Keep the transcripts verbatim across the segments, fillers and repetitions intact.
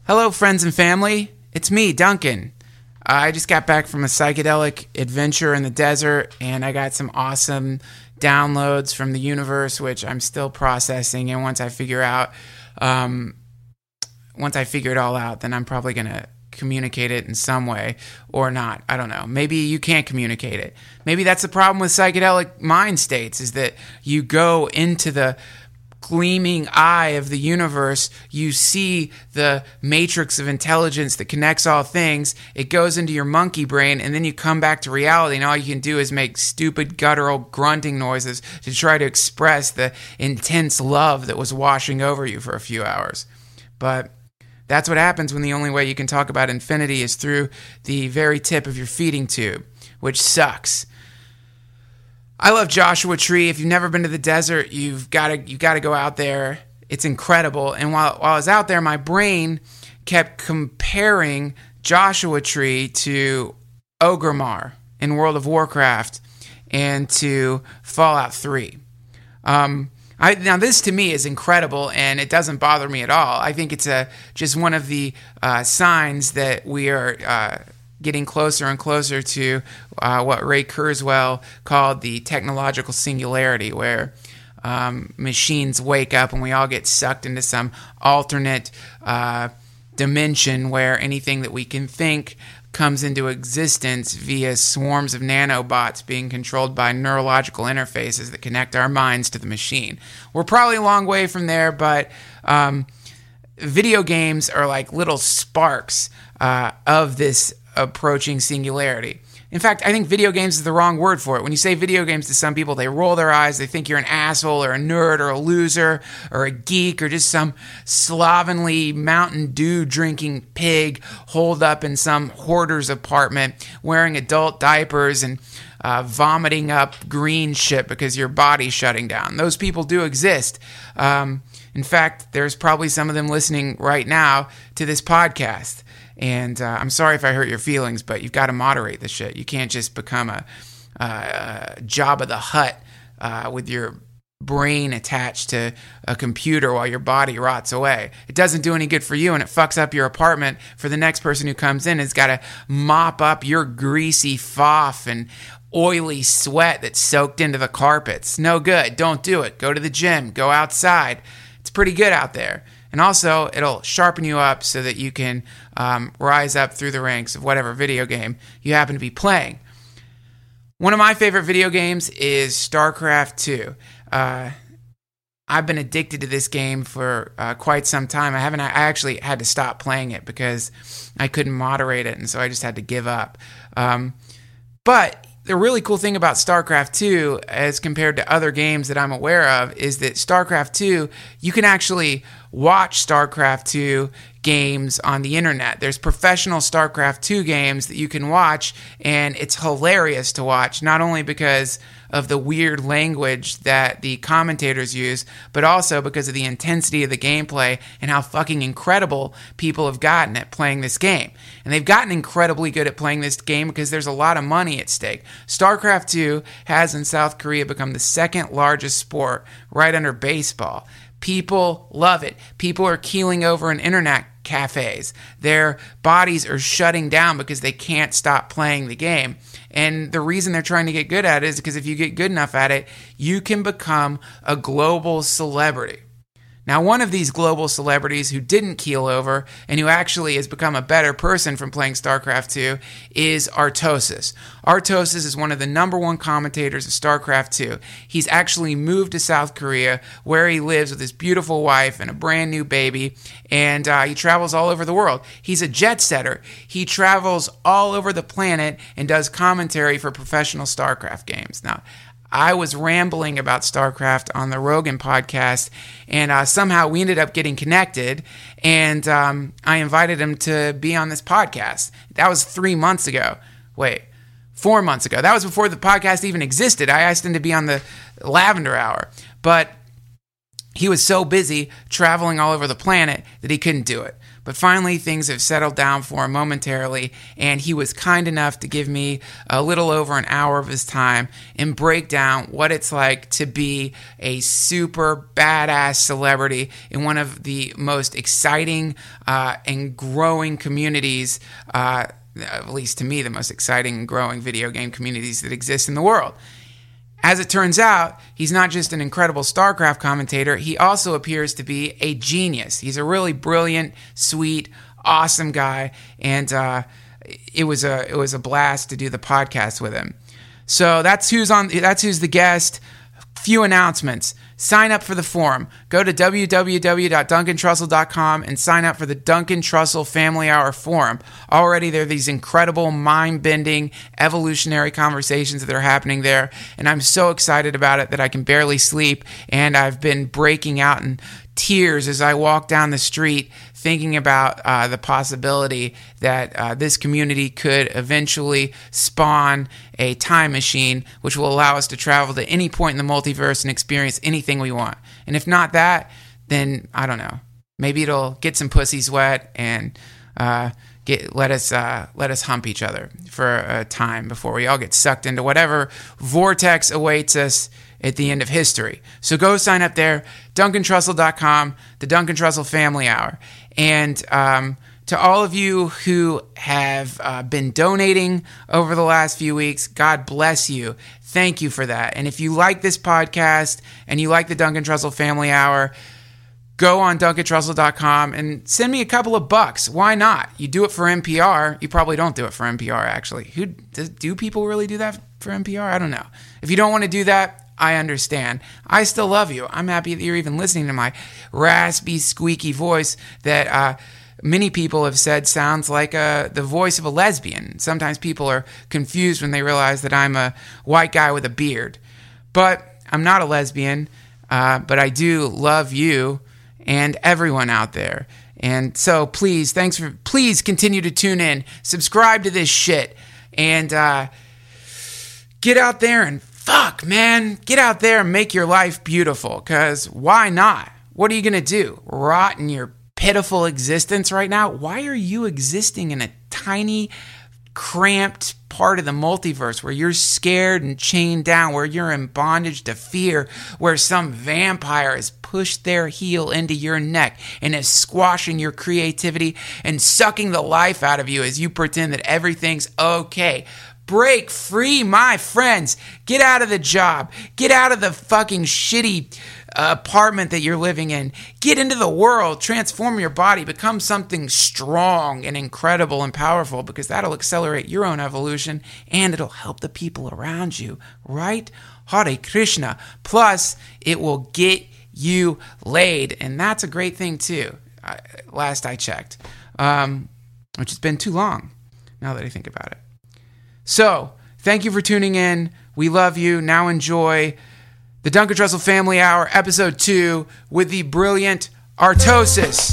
Hello, friends and family. It's me, Duncan. Uh, I just got back from a psychedelic adventure in the desert, and I got some awesome downloads from the universe, which I'm still processing. And once I figure out, um, once I figure it all out, then I'm probably going to communicate it in some way or not. I don't know. Maybe you can't communicate it. Maybe that's the problem with psychedelic mind states, is that you go into the gleaming eye of the universe, you see the matrix of intelligence that connects all things, it goes into your monkey brain, and then you come back to reality, and all you can do is make stupid guttural grunting noises to try to express the intense love that was washing over you for a few hours. But that's what happens when the only way you can talk about infinity is through the very tip of your feeding tube, which sucks. I love Joshua Tree. If you've never been to the desert, you've got to you got to go out there. It's incredible. And while, while I was out there, my brain kept comparing Joshua Tree to Orgrimmar in World of Warcraft and to Fallout three. Um, I, now, this to me is incredible, and it doesn't bother me at all. I think it's a just one of the uh, signs that we are Uh, getting closer and closer to uh, what Ray Kurzweil called the technological singularity, where um, machines wake up and we all get sucked into some alternate uh, dimension where anything that we can think comes into existence via swarms of nanobots being controlled by neurological interfaces that connect our minds to the machine. We're probably a long way from there, but um, video games are like little sparks uh, of this approaching singularity. In fact, I think video games is the wrong word for it. When you say video games to some people, they roll their eyes, they think you're an asshole or a nerd or a loser or a geek or just some slovenly Mountain Dew drinking pig holed up in some hoarder's apartment wearing adult diapers and uh, vomiting up green shit because your body's shutting down. Those people do exist. Um, in fact, there's probably some of them listening right now to this podcast. And uh, I'm sorry if I hurt your feelings, but you've got to moderate this shit. You can't just become a, uh, a Jabba the Hutt uh, with your brain attached to a computer while your body rots away. It doesn't do any good for you, and it fucks up your apartment for the next person who comes in. Has got to mop up your greasy foff and oily sweat that's soaked into the carpets. No good. Don't do it. Go to the gym. Go outside. It's pretty good out there. And also, it'll sharpen you up so that you can um, rise up through the ranks of whatever video game you happen to be playing. One of my favorite video games is StarCraft two. Uh, I've been addicted to this game for uh, quite some time. I haven't. I actually had to stop playing it because I couldn't moderate it, and so I just had to give up. Um, but the really cool thing about StarCraft two, as compared to other games that I'm aware of, is that StarCraft two, you can actually watch StarCraft two games on the internet. There's professional StarCraft two games that you can watch, and it's hilarious to watch, not only because of the weird language that the commentators use, but also because of the intensity of the gameplay and how fucking incredible people have gotten at playing this game. And they've gotten incredibly good at playing this game because there's a lot of money at stake. StarCraft two has in South Korea become the second largest sport, right under baseball. People love it. People are keeling over in internet cafes. Their bodies are shutting down because they can't stop playing the game. And the reason they're trying to get good at it is because if you get good enough at it, you can become a global celebrity. Now, one of these global celebrities who didn't keel over and who actually has become a better person from playing StarCraft two is Artosis. Artosis is one of the number one commentators of StarCraft two. He's actually moved to South Korea, where he lives with his beautiful wife and a brand new baby, and uh, he travels all over the world. He's a jet setter. He travels all over the planet and does commentary for professional StarCraft games. Now, I was rambling about StarCraft on the Rogan podcast, and uh, somehow we ended up getting connected, and um, I invited him to be on this podcast. That was three months ago. Wait, four months ago. That was before the podcast even existed. I asked him to be on the Lavender Hour, but he was so busy traveling all over the planet that he couldn't do it. But finally, things have settled down for him momentarily, and he was kind enough to give me a little over an hour of his time and break down what it's like to be a super badass celebrity in one of the most exciting uh, and growing communities, uh, at least to me, the most exciting and growing video game communities that exist in the world. As it turns out, he's not just an incredible StarCraft commentator, he also appears to be a genius. He's a really brilliant, sweet, awesome guy, and uh, it was a it was a blast to do the podcast with him. So that's who's on. That's who's the guest. Few announcements. Sign up for the forum. Go to w w w dot duncan trussell dot com and sign up for the Duncan Trussell Family Hour forum. Already there are these incredible, mind-bending, evolutionary conversations that are happening there, and I'm so excited about it that I can barely sleep, and I've been breaking out in tears as I walk down the street thinking about uh, the possibility that uh, this community could eventually spawn a time machine which will allow us to travel to any point in the multiverse and experience anything we want. And if not that, then I don't know. Maybe it'll get some pussies wet and uh, get let us uh, let us hump each other for a time before we all get sucked into whatever vortex awaits us at the end of history. So go sign up there, duncan trussell dot com, the Duncan Trussell Family Hour. And um, to all of you who have uh, been donating over the last few weeks, God bless you. Thank you for that. And if you like this podcast and you like the Duncan Trussell Family Hour, go on duncan trussell dot com and send me a couple of bucks. Why not? You do it for N P R. You probably don't do it for N P R, actually. Who do, do people really do that for N P R? I don't know. If you don't want to do that, I understand. I still love you. I'm happy that you're even listening to my raspy, squeaky voice that uh, many people have said sounds like uh, the voice of a lesbian. Sometimes people are confused when they realize that I'm a white guy with a beard. But I'm not a lesbian, uh, but I do love you and everyone out there. And so please, thanks for, please continue to tune in, subscribe to this shit, and uh, get out there and fuck, man, get out there and make your life beautiful, because why not? What are you going to do? Rot in your pitiful existence right now? Why are you existing in a tiny, cramped part of the multiverse where you're scared and chained down, where you're in bondage to fear, where some vampire has pushed their heel into your neck and is squashing your creativity and sucking the life out of you as you pretend that everything's okay? Break free, my friends. Get out of the job. Get out of the fucking shitty uh, apartment that you're living in. Get into the world. Transform your body. Become something strong and incredible and powerful, because that'll accelerate your own evolution and it'll help the people around you, right? Hare Krishna. Plus, it will get you laid, and that's a great thing too, I, last I checked, um, which has been too long now that I think about it. So, thank you for tuning in. We love you. Now enjoy the Duncan Trussell Family Hour, Episode two, with the brilliant Artosis.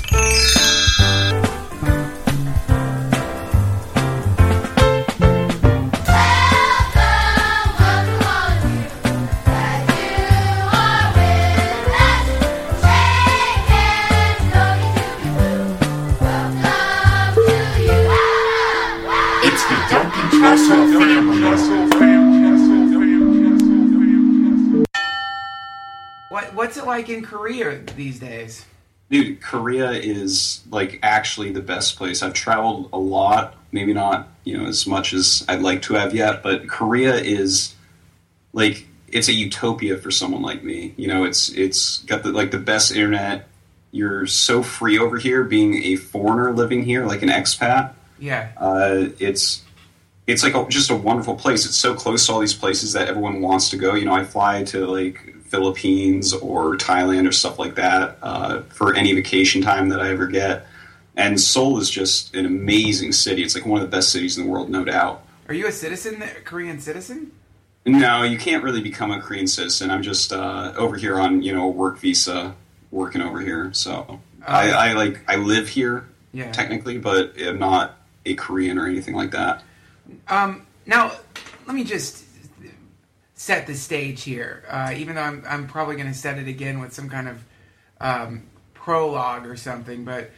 What what's it like in Korea these days? Dude, Korea is like actually the best place. I've traveled a lot, maybe not, you know, as much as I'd like to have yet, but Korea is like, it's a utopia for someone like me. You know, it's it's got the like the best internet. You're so free over here, being a foreigner living here, like an expat. Yeah. Uh, it's it's like a, just a wonderful place. It's so close to all these places that everyone wants to go. You know, I fly to like Philippines or Thailand or stuff like that uh, for any vacation time that I ever get. And Seoul is just an amazing city. It's like one of the best cities in the world, no doubt. Are you a citizen, a Korean citizen? No, you can't really become a Korean citizen. I'm just uh, over here on, you know, a work visa, working over here. So uh, I, I like I live here yeah. technically, but I'm not a Korean or anything like that. Um, now, let me just set the stage here, uh, even though I'm, I'm probably going to set it again with some kind of um, prologue or something, but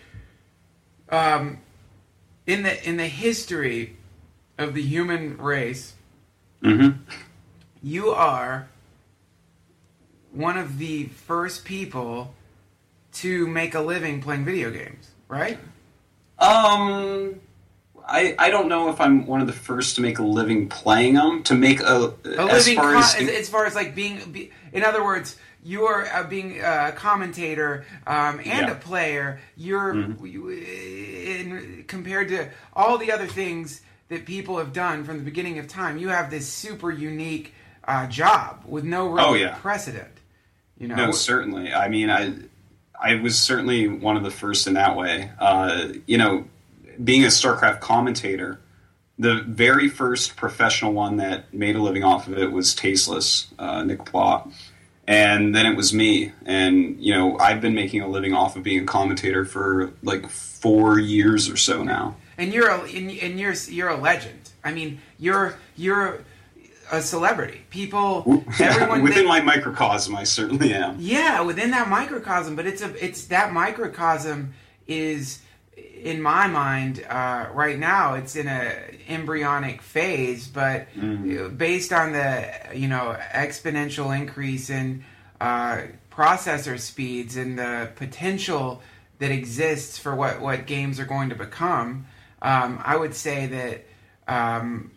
um, in the in the history of the human race, mm-hmm. you are one of the first people to make a living playing video games, right? Um, I I don't know if I'm one of the first to make a living playing them. To make a, a as living far co- as, as as far as like being, be, in other words, you're uh, being a commentator um, and Yeah. a player. You're Mhm. you, in compared to all the other things that people have done from the beginning of time. You have this super unique uh, job with no real Oh, yeah. precedent. You know, No, certainly. I mean, I I was certainly one of the first in that way. Uh, you know, being a StarCraft commentator, the very first professional one that made a living off of it was Tasteless, uh, Nick Plot. And then it was me. And, you know, I've been making a living off of being a commentator for like four years or so now. and you're a and, and you're you're a legend. I mean, you're you're a celebrity. People, everyone Within they- my microcosm, I certainly am. Yeah, within that microcosm, but it's a it's that microcosm is, in my mind, uh, right now it's in a embryonic phase, but Mm. based on the you know exponential increase in uh, processor speeds and the potential that exists for what what games are going to become, um, I would say that. Um,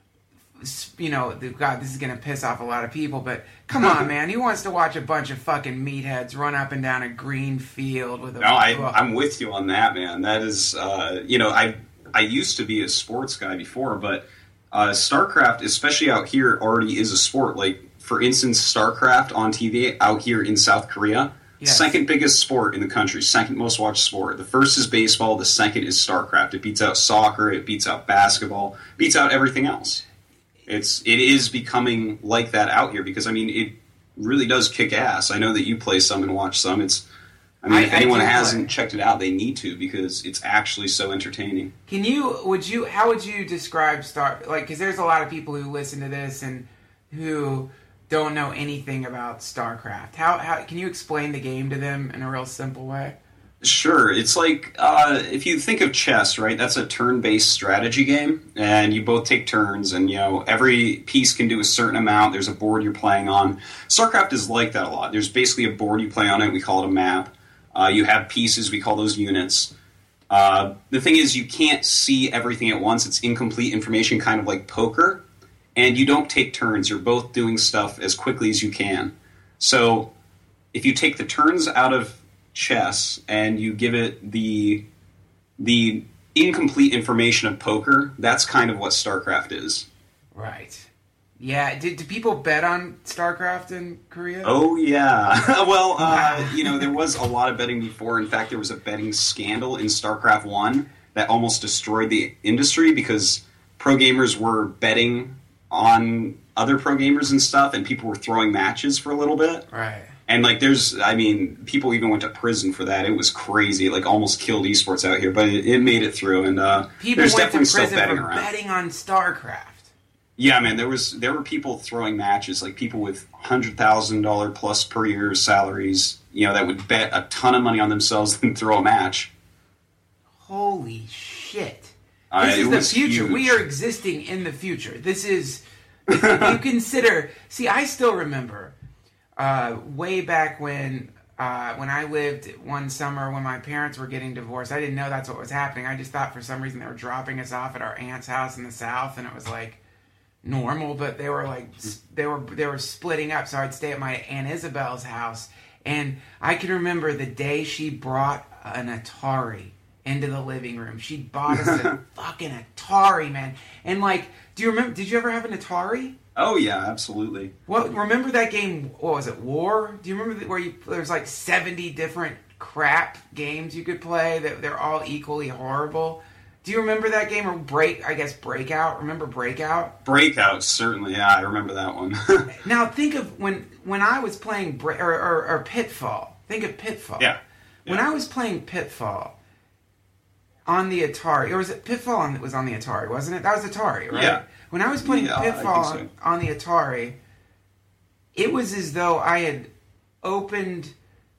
you know, God, this is going to piss off a lot of people, but come on, man. Who wants to watch a bunch of fucking meatheads run up and down a green field with a No, I, book? I'm with you on that, man. That is, uh, you know, I I used to be a sports guy before, but uh, StarCraft, especially out here, already is a sport. Like, for instance, StarCraft on T V out here in South Korea, Yes. second biggest sport in the country, second most watched sport. The first is baseball, the second is StarCraft. It beats out soccer, it beats out basketball, beats out everything else. It's it is becoming like that out here because I mean it really does kick ass. I know that you play some and watch some. It's I mean I- if I anyone do hasn't play. checked it out, they need to because it's actually so entertaining. Can you, would you, how would you describe Star, like, because there's a lot of people who listen to this and who don't know anything about StarCraft. How, how, can you explain the game to them in a real simple way? Sure, it's like uh, if you think of chess, right? That's a turn-based strategy game, and you both take turns, and you know every piece can do a certain amount. There's a board you're playing on. StarCraft is like that a lot. There's basically a board you play on it. We call it a map. Uh, you have pieces. We call those units. Uh, the thing is, you can't see everything at once. It's incomplete information, kind of like poker, and you don't take turns. You're both doing stuff as quickly as you can. So if you take the turns out of chess and you give it the the incomplete information of poker, that's kind of what StarCraft is. Right. Yeah. Did, do people bet on StarCraft in Korea? Oh yeah. well, uh, you know, there was a lot of betting before. In fact, there was a betting scandal in StarCraft one that almost destroyed the industry because pro gamers were betting on other pro gamers and stuff, and people were throwing matches for a little bit. Right. And, like, there's, I mean, people even went to prison for that. It was crazy. It, like, almost killed esports out here. But it, it made it through. And uh, People there's went to definitely still prison betting for around. betting on StarCraft. Yeah, man, there was there were people throwing matches, like people with one hundred thousand dollars plus per year salaries, you know, that would bet a ton of money on themselves and throw a match. Holy shit. Uh, This it is the was future. huge. We are existing in the future. This is, if you consider, see, I still remember uh, way back when uh, when I lived one summer when my parents were getting divorced. I didn't know that's what was happening. I just thought for some reason they were dropping us off at our aunt's house in the South, and it was like normal, but they were like s- they were they were splitting up, so I'd stay at my Aunt Isabel's house, and I can remember the day she brought an Atari into the living room. She bought us a fucking Atari, man. And like, do you remember, did you ever have an Atari? Oh, yeah, absolutely. What, remember that game, what was it, War? Do you remember the, where you, there's like seventy different crap games you could play that they're all equally horrible? Do you remember that game? Or Break, I guess Breakout? Remember Breakout? Breakout, certainly. Yeah, I remember that one. Now think of when when I was playing Bra- or, or, or Pitfall. Think of Pitfall. Yeah. When Yeah. I was playing Pitfall on the Atari, or was it Pitfall on, was on the Atari, wasn't it? That was Atari, right? Yeah. When I was playing Yeah, I Pitfall think so. on, on the Atari, it was as though I had opened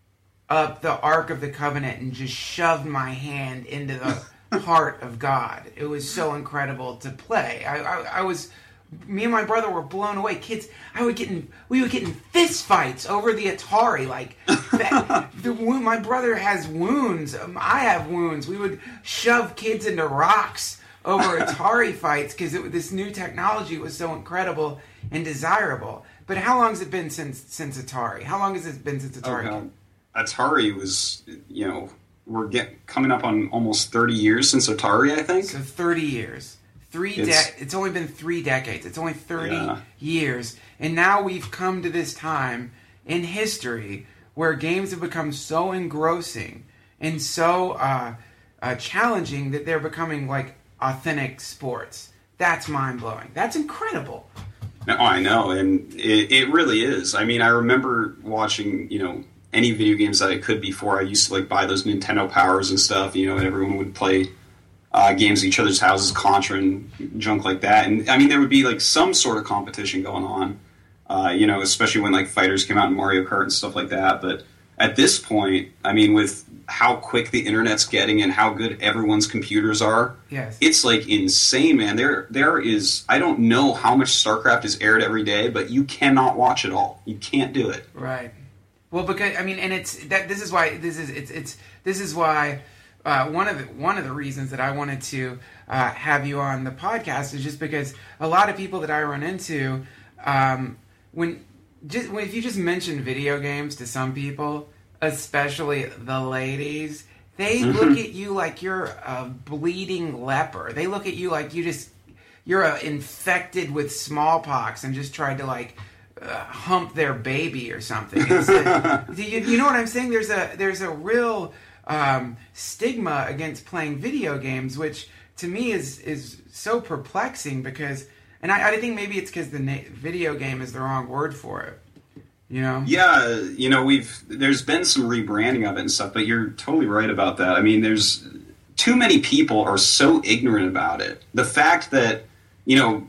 up the Ark of the Covenant and just shoved my hand into the heart of God. It was so incredible to play. I, I, I was, me and my brother were blown away. Kids, I would get in, we would get in fist fights over the Atari. Like, that, the, my brother has wounds. Um, I have wounds. We would shove kids into rocks over Atari fights because this new technology was so incredible and desirable. But how long has it been since since Atari? How long has it been since Atari? Oh, Atari was, you know, we're get, coming up on almost thirty years since Atari, I think. So thirty years. Three. De- it's, it's only been three decades. It's only thirty yeah. years. And now we've come to this time in history where games have become so engrossing and so uh, uh, challenging that they're becoming like authentic sports. That's mind-blowing. That's incredible. No, I know, and it, it really is. I mean, I remember watching, you know, any video games that I could before. I used to like buy those Nintendo Powers and stuff, you know, and everyone would play uh, games at each other's houses, Contra and junk like that. And I mean, there would be like some sort of competition going on, uh, you know, especially when like fighters came out in Mario Kart and stuff like that. But at this point, I mean, with how quick the internet's getting and how good everyone's computers are, yes, it's like insane, man. There, there is. I don't know how much StarCraft is aired every day, but you cannot watch it all. You can't do it. Right. Well, because I mean, and it's that. This is why this is it's it's this is why uh, one of the one of the reasons that I wanted to uh, have you on the podcast is just because a lot of people that I run into, um, when just when if you just mention video games to some people, especially the ladies, they mm-hmm. look at you like you're a bleeding leper. They look at you like you just you're uh, infected with smallpox and just tried to like. Uh, hump their baby or something. A, you, you know what I'm saying? There's a there's a real um, stigma against playing video games, which to me is is so perplexing because, and I, I think maybe it's because the na- video game is the wrong word for it. You know? Yeah, you know, we've there's been some rebranding of it and stuff, but you're totally right about that. I mean, there's too many people are so ignorant about it. The fact that, you know,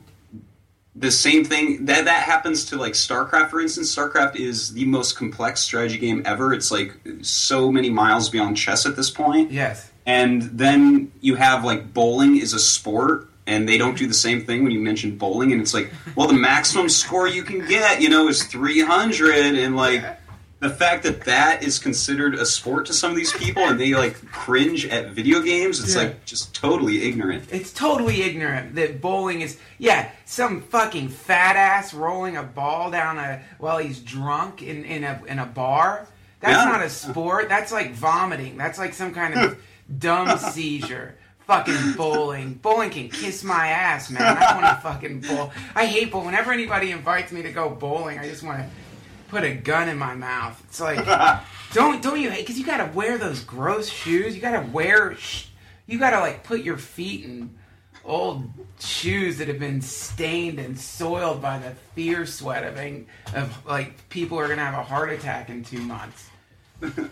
the same thing that that happens to like StarCraft, for instance. StarCraft is the most complex strategy game ever. It's like so many miles beyond chess at this point. Yes. And then you have like bowling is a sport, and they don't do the same thing when you mention bowling. And it's like, well, the maximum score you can get, you know, is three hundred, and like the fact that that is considered a sport to some of these people, and they like cringe at video games. It's yeah. like just totally ignorant. It's totally ignorant that bowling is yeah some fucking fat ass rolling a ball down a while he's drunk in in a in a bar. That's yeah. not a sport. That's like vomiting. That's like some kind of dumb seizure. Fucking bowling. Bowling can kiss my ass, man. I want to fucking bowl. I hate bowling. Whenever anybody invites me to go bowling, I just want to put a gun in my mouth. It's like, don't don't you hate? Because you gotta wear those gross shoes. You gotta wear, sh- you gotta like put your feet in old shoes that have been stained and soiled by the fear sweat of, of like people are gonna have a heart attack in two months. Oh,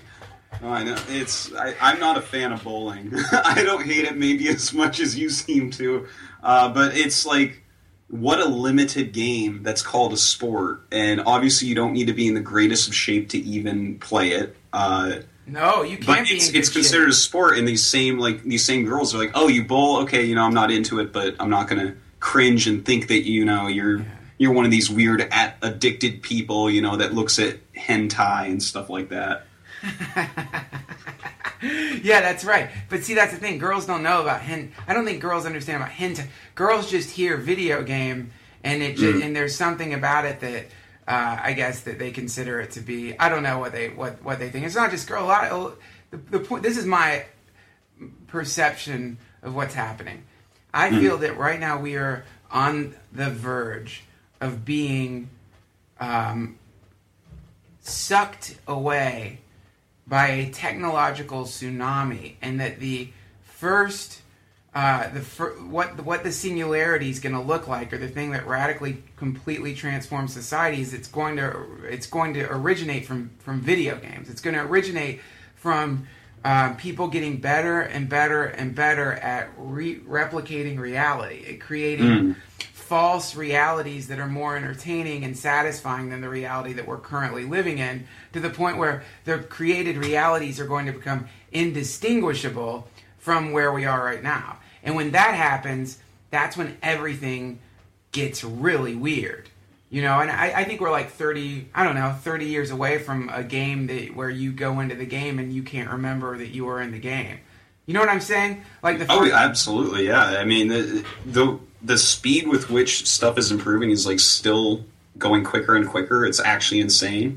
I know. It's I, I'm not a fan of bowling. I don't hate it maybe as much as you seem to, uh, but it's like. What a limited game that's called a sport, and obviously you don't need to be in the greatest of shape to even play it. Uh, no, you can't. But be it's, in good it's considered shape. a sport, and these same like these same girls are like, "Oh, you bowl? Okay, you know, I'm not into it, but I'm not gonna cringe and think that you know you're yeah. you're one of these weird at addicted people, you know, that looks at hentai and stuff like that." Yeah, that's right. But see, that's the thing. Girls don't know about hen. I don't think girls understand about hentai. Girls just hear video game, and it just, mm. and there's something about it that uh, I guess that they consider it to be. I don't know what they what, what they think. It's not just girl. A lot of the, the point. This is my perception of what's happening. I mm. feel that right now we are on the verge of being um, sucked away by a technological tsunami, and that the first, uh, the fir- what what the singularity is going to look like, or the thing that radically, completely transforms society, is it's going to it's going to originate from from video games. It's going to originate from uh, people getting better and better and better at re- replicating reality, at creating mm. false realities that are more entertaining and satisfying than the reality that we're currently living in, to the point where the created realities are going to become indistinguishable from where we are right now. And when that happens, that's when everything gets really weird. You know, and I, I think we're like thirty, I don't know, thirty years away from a game that where you go into the game and you can't remember that you were in the game. You know what I'm saying? Like the oh, absolutely, yeah. I mean, the, the the speed with which stuff is improving is like still going quicker and quicker. It's actually insane.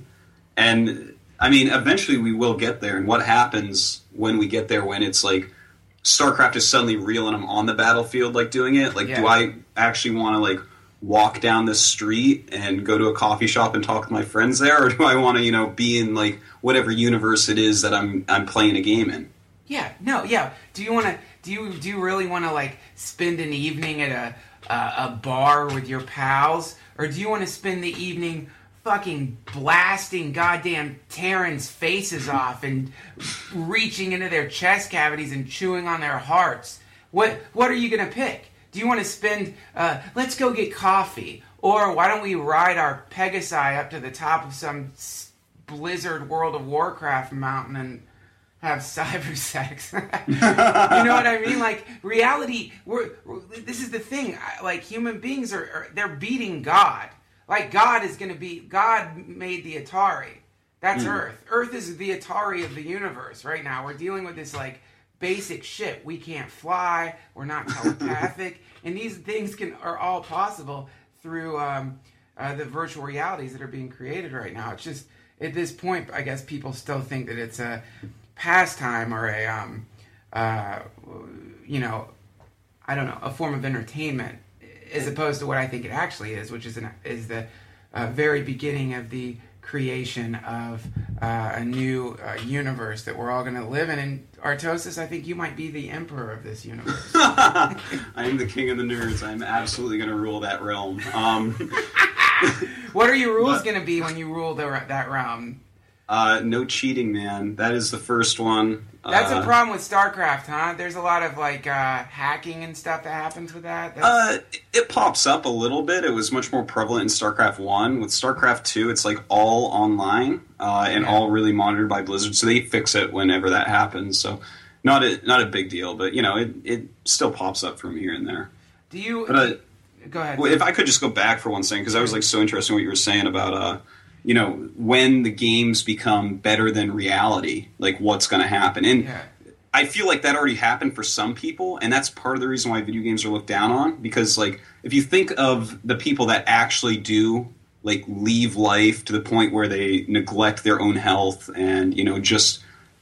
And I mean, eventually we will get there. And what happens when we get there? When it's like StarCraft is suddenly real and I'm on the battlefield, like doing it. Like, yeah. do I actually want to like walk down the street and go to a coffee shop and talk to my friends there, or do I want to, you know, be in like whatever universe it is that I'm I'm playing a game in? Yeah, no, yeah. Do you want to? Do you do you really want to like spend an evening at a uh, a bar with your pals, or do you want to spend the evening fucking blasting goddamn Terrans' faces off and reaching into their chest cavities and chewing on their hearts? What what are you gonna pick? Do you want to spend? Uh, let's go get coffee, or why don't we ride our Pegasi up to the top of some Blizzard World of Warcraft mountain and have cyber sex? You know what I mean? Like, reality, we're, we're this is the thing. Like, human beings are, are they're beating God. Like, God is going to be, God made the Atari. That's mm. Earth. Earth is the Atari of the universe right now. We're dealing with this, like, basic shit. We can't fly. We're not telepathic. And these things can are all possible through um, uh, the virtual realities that are being created right now. It's just, at this point, I guess people still think that it's a pastime or a, um, uh, you know, I don't know, a form of entertainment, as opposed to what I think it actually is, which is an, is the uh, very beginning of the creation of uh, a new uh, universe that we're all going to live in. And Artosis, I think you might be the emperor of this universe. I am the king of the nerds. I'm absolutely going to rule that realm. Um, what are your rules going to be when you rule the, that realm? Uh, no cheating, man. That is the first one. That's uh, a problem with StarCraft, huh? There's a lot of like uh, hacking and stuff that happens with that. That's... Uh, it pops up a little bit. It was much more prevalent in StarCraft one. With StarCraft two, it's like all online uh, and yeah. all really monitored by Blizzard. So they fix it whenever that happens. So not a not a big deal, but you know, it it still pops up from here and there. Do you? But, uh, go ahead. Well, if I could just go back for one second, because I was like so interested in what you were saying about. Uh, you know, when the games become better than reality, like what's going to happen. And yeah. I feel like that already happened for some people, and that's part of the reason why video games are looked down on, because like if you think of the people that actually do like leave life to the point where they neglect their own health and, you know, just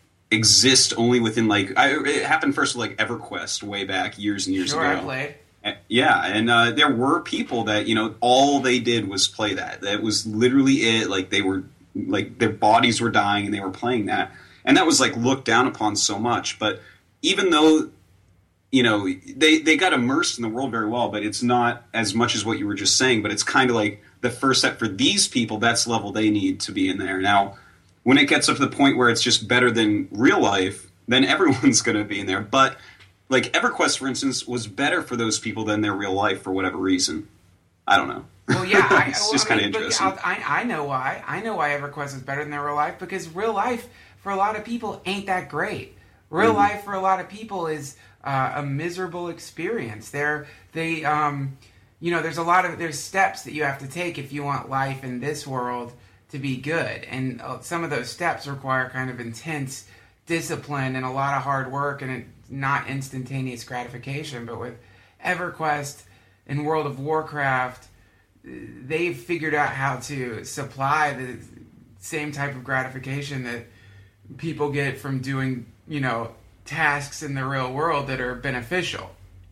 exist only within like, I, it happened first with like EverQuest way back years and years sure, ago. I played. Yeah, and uh, there were people that, you know, all they did was play that. That was literally it. Like, they were, like, their bodies were dying and they were playing that. And that was, like, looked down upon so much. But even though, you know, they, they got immersed in the world very well, but it's not as much as what you were just saying. But it's kind of like the first step for these people, that's the level they need to be in there. Now, when it gets up to the point where it's just better than real life, then everyone's going to be in there. But... like, EverQuest, for instance, was better for those people than their real life for whatever reason. I don't know. Well, yeah. I, it's well, just I kind mean, of interesting. I, I know why. I know why EverQuest is better than their real life, because real life, for a lot of people, ain't that great. Real mm-hmm. life, for a lot of people, is uh, a miserable experience. They're, they, um, you know, there's a lot of, there's steps that you have to take if you want life in this world to be good. And uh, some of those steps require kind of intense discipline and a lot of hard work, and it, not instantaneous gratification. But with EverQuest and World of Warcraft, they've figured out how to supply the same type of gratification that people get from doing, you know, tasks in the real world that are beneficial.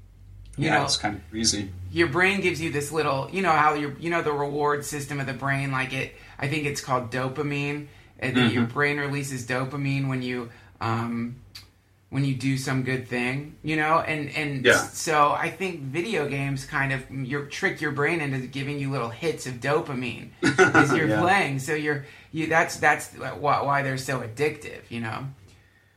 You yeah, know, it's kind of crazy. Your brain gives you this little, you know how your, you know, the reward system of the brain, like it, I think it's called dopamine, and mm-hmm. your brain releases dopamine when you, um, when you do some good thing, you know, and and yeah. so I think video games kind of you trick your brain into giving you little hits of dopamine as you're yeah. playing. So you're you that's that's why, why they're so addictive, you know.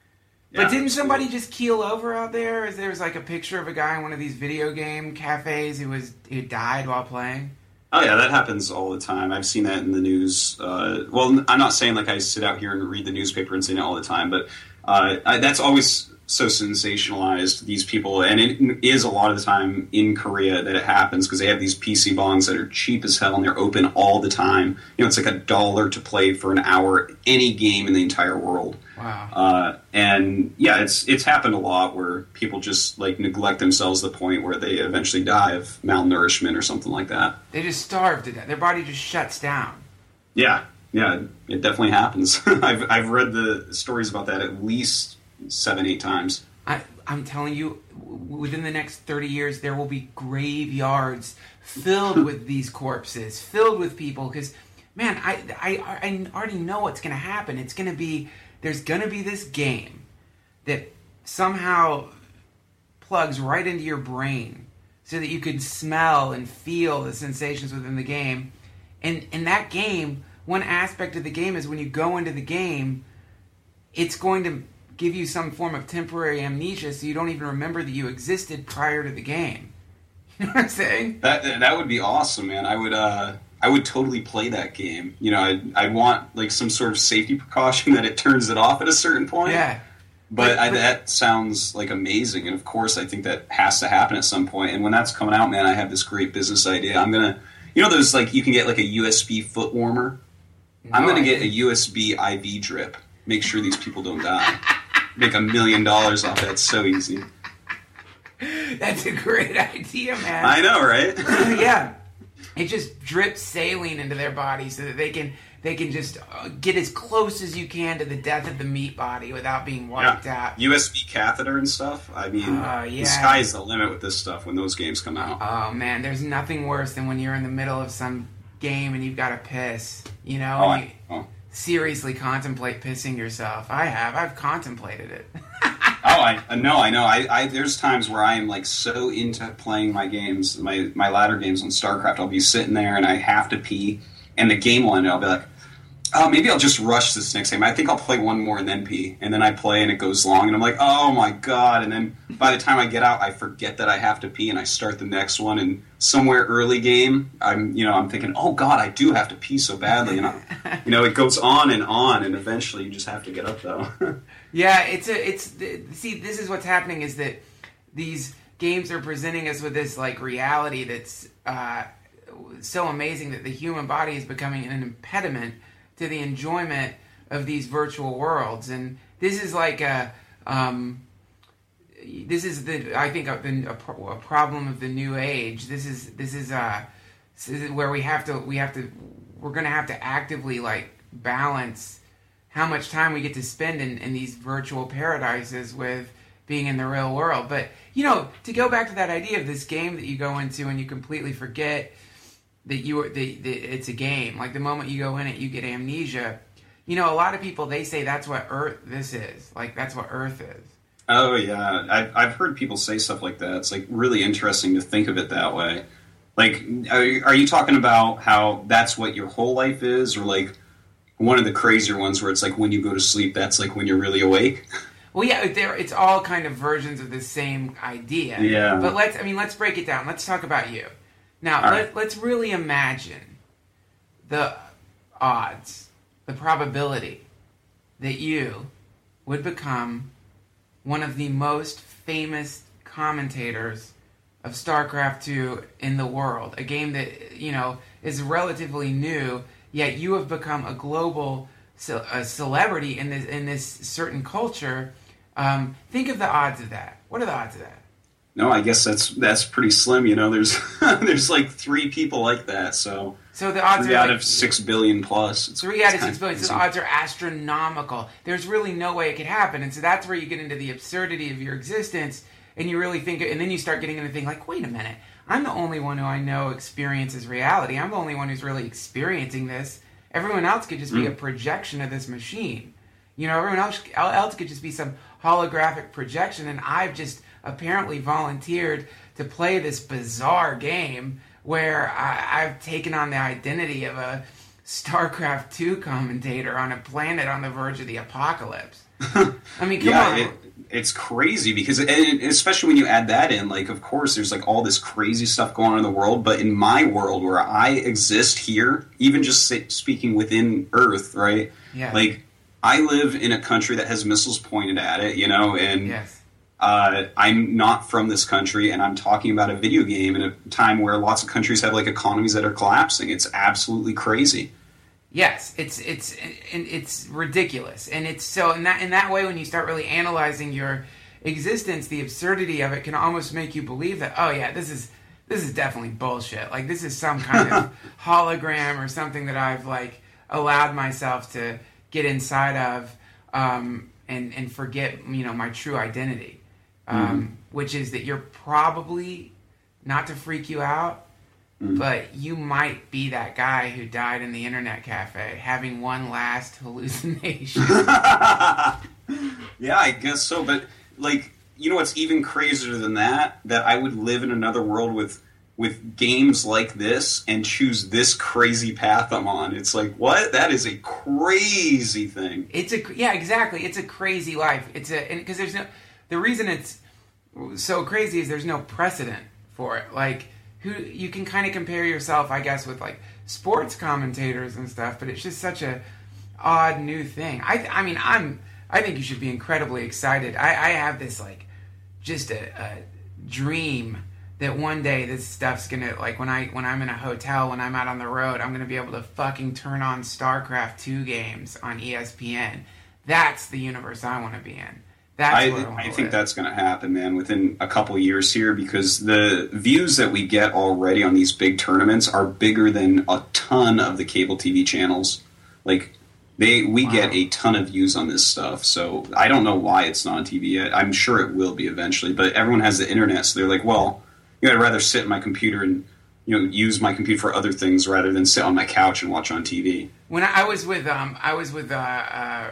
But Yeah, didn't somebody absolutely. just keel over out there? Is there was like a picture of a guy in one of these video game cafes who was who died while playing? Oh yeah, that happens all the time. I've seen that in the news. Uh, well, I'm not saying like I sit out here and read the newspaper and say that all the time, but uh, I, that's always so sensationalized. These people, and it is a lot of the time in Korea that it happens because they have these P C bongs that are cheap as hell and they're open all the time. You know, it's like a dollar to play for an hour any game in the entire world. Wow. Uh, and yeah, it's it's happened a lot where people just like neglect themselves to the point where they eventually die of malnourishment or something like that. They just starved to death. Their body just shuts down. Yeah, yeah, it definitely happens. I've I've read the stories about that at least seven, eight times. I, I'm telling you, w- within the next thirty years, there will be graveyards filled with these corpses, filled with people. Because, man, I, I, I already know what's going to happen. It's going to be, there's going to be this game that somehow plugs right into your brain so that you can smell and feel the sensations within the game. And in that game, one aspect of the game is when you go into the game, it's going to give you some form of temporary amnesia so you don't even remember that you existed prior to the game. You know what I'm saying? That that would be awesome, man. I would uh I would totally play that game. You know, I I want like some sort of safety precaution that it turns it off at a certain point. Yeah. But, But- I, but- that sounds like amazing, and of course, I think that has to happen at some point. And when that's coming out, man, I have this great business idea. I'm gonna, you know, those like you can get like a U S B foot warmer. I'm No, gonna I get a didn't. U S B I V drip. Make sure these people don't die. Make a million dollars off that. It's so easy. That's a great idea, man. I know, right? Yeah. It just drips saline into their body so that they can they can just uh, get as close as you can to the death of the meat body without being wiped out. U S B catheter and stuff. I mean, Uh, yeah. the sky's the limit with this stuff when those games come out. Oh man, there's nothing worse than when you're in the middle of some game and you've got to piss. You know, Oh, and you I, oh. seriously contemplate pissing yourself. I have. I've contemplated it. Oh, I no, I know. I, I there's times where I am like so into playing my games, my my ladder games on StarCraft. I'll be sitting there and I have to pee, and the game will end. I'll be like, oh, maybe I'll just rush this next game. I think I'll play one more and then pee, and then I play and it goes long, and I'm like, oh my god! And then by the time I get out, I forget that I have to pee, and I start the next one. And somewhere early game, I'm you know I'm thinking, oh god, I do have to pee so badly, and I, you know it goes on and on, and eventually you just have to get up though. Yeah, it's a it's see this is what's happening is that these games are presenting us with this like reality that's uh, so amazing that the human body is becoming an impediment to the enjoyment of these virtual worlds, and this is like a um, this is the I think a, a, pro- a problem of the new age. This is this is uh this is where we have to we have to we're going to have to actively like balance how much time we get to spend in, in these virtual paradises with being in the real world. But, you know, to go back to that idea of this game that you go into and you completely forget that you are, the, the, it's a game. Like, the moment you go in it, you get amnesia. You know, a lot of people, they say that's what Earth, this is. Like, that's what Earth is. Oh yeah, I've I've heard people say stuff like that. It's like really interesting to think of it that way. Like, are you, are you talking about how that's what your whole life is, or like one of the crazier ones where it's like when you go to sleep, that's like when you're really awake? Well, yeah, there it's all kind of versions of the same idea. Yeah. But let's, I mean, let's break it down. Let's talk about you. Now, All let, right. let's really imagine the odds, the probability that you would become one of the most famous commentators of StarCraft two in the world. A game that, you know, is relatively new, yet you have become a global ce- a celebrity in this in this certain culture. Um, think of the odds of that. What are the odds of that? No, I guess that's that's pretty slim. You know, there's there's like three people like that, so So the odds three are out like of six billion plus. It's, three out of it's six kinda billion. So the crazy. odds are astronomical. There's really no way it could happen, and so that's where you get into the absurdity of your existence, and you really think, and then you start getting into the thing like, wait a minute, I'm the only one who I know experiences reality. I'm the only one who's really experiencing this. Everyone else could just be Mm. a projection of this machine. You know, everyone else else could just be some holographic projection, and I've just apparently volunteered to play this bizarre game where I, I've taken on the identity of a StarCraft two commentator on a planet on the verge of the apocalypse. I mean, come yeah, on. It, it's crazy because, and especially when you add that in, like, of course, there's like all this crazy stuff going on in the world. But in my world, where I exist here, even just say, speaking within Earth, right? Yeah. Like, I live in a country that has missiles pointed at it, you know, and Yes. uh, I'm not from this country, and I'm talking about a video game in a time where lots of countries have like economies that are collapsing. It's absolutely crazy. Yes, it's it's and it's ridiculous, and it's so in that in that way when you start really analyzing your existence, the absurdity of it can almost make you believe that, oh yeah, this is this is definitely bullshit. Like, this is some kind of hologram or something that I've like allowed myself to get inside of, um, and and forget, you know, my true identity, um, mm-hmm. which is that you're probably, not to freak you out, Mm. but you might be that guy who died in the internet cafe having one last hallucination. Yeah, I guess so. But, like, you know what's even crazier than that? That I would live in another world with with games like this and choose this crazy path I'm on. It's like, what? That is a crazy thing. It's a yeah, exactly. It's a crazy life. It's a because there's no the reason it's so crazy is there's no precedent for it. Like, who you can kind of compare yourself, I guess, with like sports commentators and stuff, but it's just such a odd new thing. I I mean I'm I think you should be incredibly excited. I, I have this like just a, a dream that one day this stuff's gonna like when I when I'm in a hotel, when I'm out on the road, I'm gonna be able to fucking turn on StarCraft two games on E S P N. That's the universe I want to be in. That's I, where I, I think that's going to happen, man, within a couple years here, because the views that we get already on these big tournaments are bigger than a ton of the cable T V channels. Like, they we wow. get a ton of views on this stuff, so I don't know why it's not on T V yet. I'm sure it will be eventually, but everyone has the internet, so they're like, well, you know, I'd rather sit in my computer and, you know, use my computer for other things rather than sit on my couch and watch on T V. When I was with um, I was with uh, uh,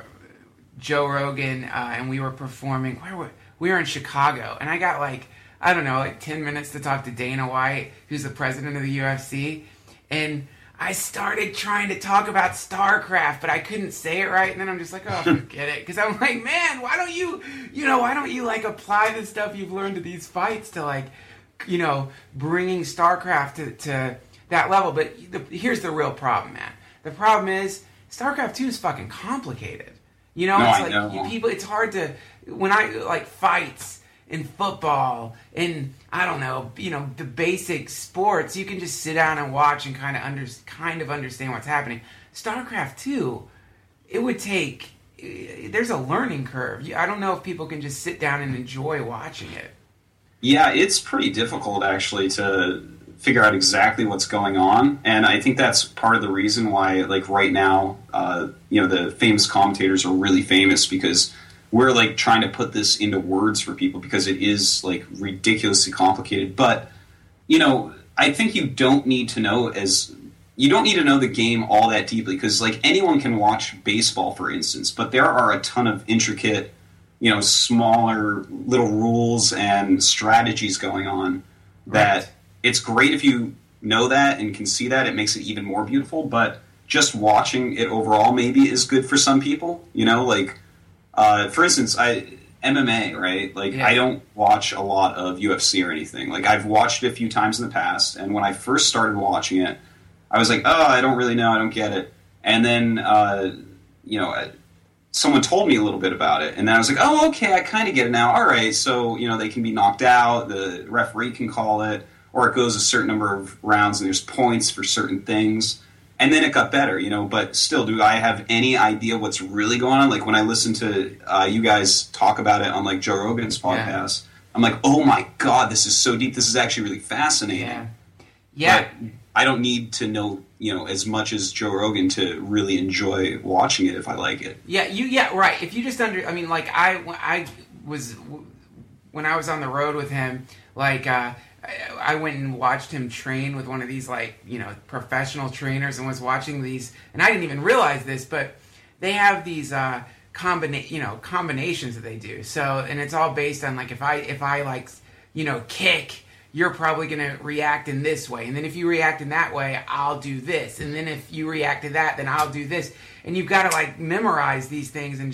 Joe Rogan, uh, and we were performing. Where were we? Were in Chicago, and I got like I don't know, like ten minutes to talk to Dana White, who's the president of the U F C, and I started trying to talk about StarCraft, but I couldn't say it right, and then I'm just like, oh, forget it, because I'm like, man, why don't you, you know, why don't you like apply the stuff you've learned to these fights to like, you know, bringing StarCraft to, to that level? But the, here's the real problem, man. The problem is StarCraft two is fucking complicated. You know, no, it's I like know. You, people. It's hard to when I like fights in football and I don't know, you know, the basic sports. You can just sit down and watch and kind of under, kind of understand what's happening. StarCraft two, it would take. There's a learning curve. I don't know if people can just sit down and enjoy watching it. Yeah, it's pretty difficult actually to figure out exactly what's going on, and I think that's part of the reason why, like right now, uh, you know, the famous commentators are really famous, because we're like trying to put this into words for people because it is like ridiculously complicated. But you know, I think you don't need to know as you don't need to know the game all that deeply, because like anyone can watch baseball, for instance, but there are a ton of intricate, you know, smaller little rules and strategies going on that. Right. It's great if you know that and can see that. It makes it even more beautiful. But just watching it overall maybe is good for some people. You know, like, uh, for instance, I M M A, right? Like, yeah. I don't watch a lot of U F C or anything. Like, I've watched it a few times in the past. And when I first started watching it, I was like, oh, I don't really know. I don't get it. And then, uh, you know, someone told me a little bit about it. And then I was like, oh, okay, I kind of get it now. All right, so, you know, they can be knocked out. The referee can call it. Or it goes a certain number of rounds and there's points for certain things. And then it got better, you know, but still, do I have any idea what's really going on? Like when I listen to uh, you guys talk about it on like Joe Rogan's podcast, yeah. I'm like, oh my God, this is so deep. This is actually really fascinating. Yeah. Yeah. But I don't need to know, you know, as much as Joe Rogan to really enjoy watching it if I like it. Yeah, you, yeah, right. If you just under, I mean, like I, I was, when I was on the road with him, like, uh, I went and watched him train with one of these, like, you know, professional trainers, and was watching these, and I didn't even realize this, but they have these uh, combina- you know, combinations that they do. So, and it's all based on, like, if I, if I like, you know, kick, you're probably going to react in this way, and then if you react in that way, I'll do this, and then if you react to that, then I'll do this, and you've got to, like, memorize these things and just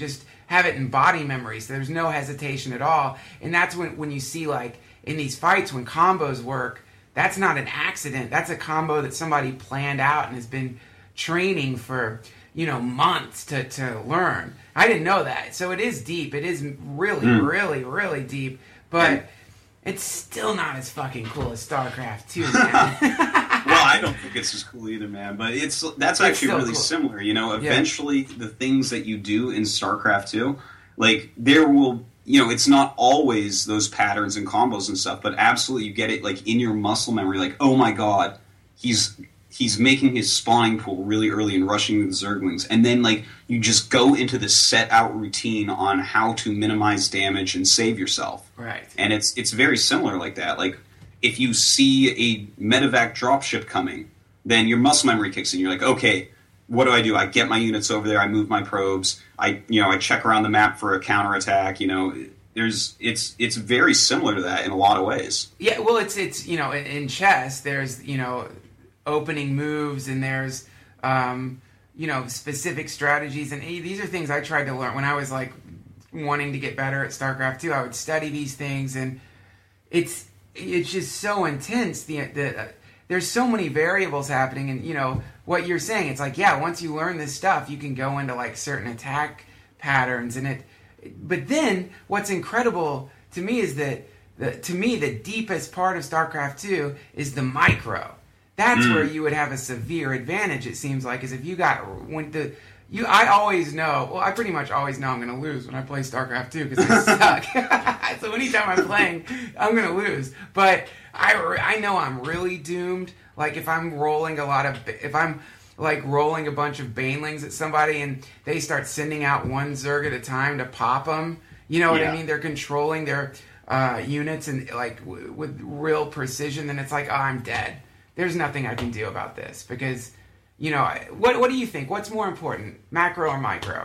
have it in body memory, so there's no hesitation at all. And that's when, when you see, like, in these fights, when combos work, that's not an accident. That's a combo that somebody planned out and has been training for, you know, months to, to learn. I didn't know that. So it is deep. It is really, mm. really, really deep. But it's still not as fucking cool as StarCraft two, man. Well, I don't think it's as cool either, man. But it's that's actually it's really cool. Similar. You know, eventually yeah. the things that you do in StarCraft two, like, there will... You know, it's not always those patterns and combos and stuff, but absolutely you get it, like, in your muscle memory, like, oh my god, he's he's making his spawning pool really early and rushing the Zerglings. And then, like, you just go into the set-out routine on how to minimize damage and save yourself. Right. And it's it's very similar like that. Like, if you see a medevac dropship coming, then your muscle memory kicks in. You're like, okay, what do I do? I get my units over there. I move my probes. I, you know, I check around the map for a counterattack. You know, there's it's it's very similar to that in a lot of ways. Yeah, well, it's it's you know, in, in chess, there's you know, opening moves and there's um, you know, specific strategies, and these are things I tried to learn when I was like wanting to get better at StarCraft two. I would study these things, and it's it's just so intense. The the uh, there's so many variables happening, and you know. What you're saying, it's like, yeah, once you learn this stuff, you can go into, like, certain attack patterns, and it, but then, what's incredible to me is that, the, to me, the deepest part of StarCraft two is the micro. That's mm. where you would have a severe advantage, it seems like, is if you got, when the, you, I always know, well, I pretty much always know I'm going to lose when I play StarCraft two, because I suck. So anytime I'm playing, I'm going to lose. But I, I know I'm really doomed. Like, if I'm rolling a lot of, if I'm, like, rolling a bunch of Banelings at somebody and they start sending out one Zerg at a time to pop them, you know what yeah. I mean? They're controlling their uh, units and, like, w- with real precision, then it's like, oh, I'm dead. There's nothing I can do about this because, you know, what what do you think? What's more important, macro or micro?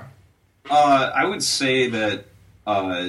Uh, I would say that uh,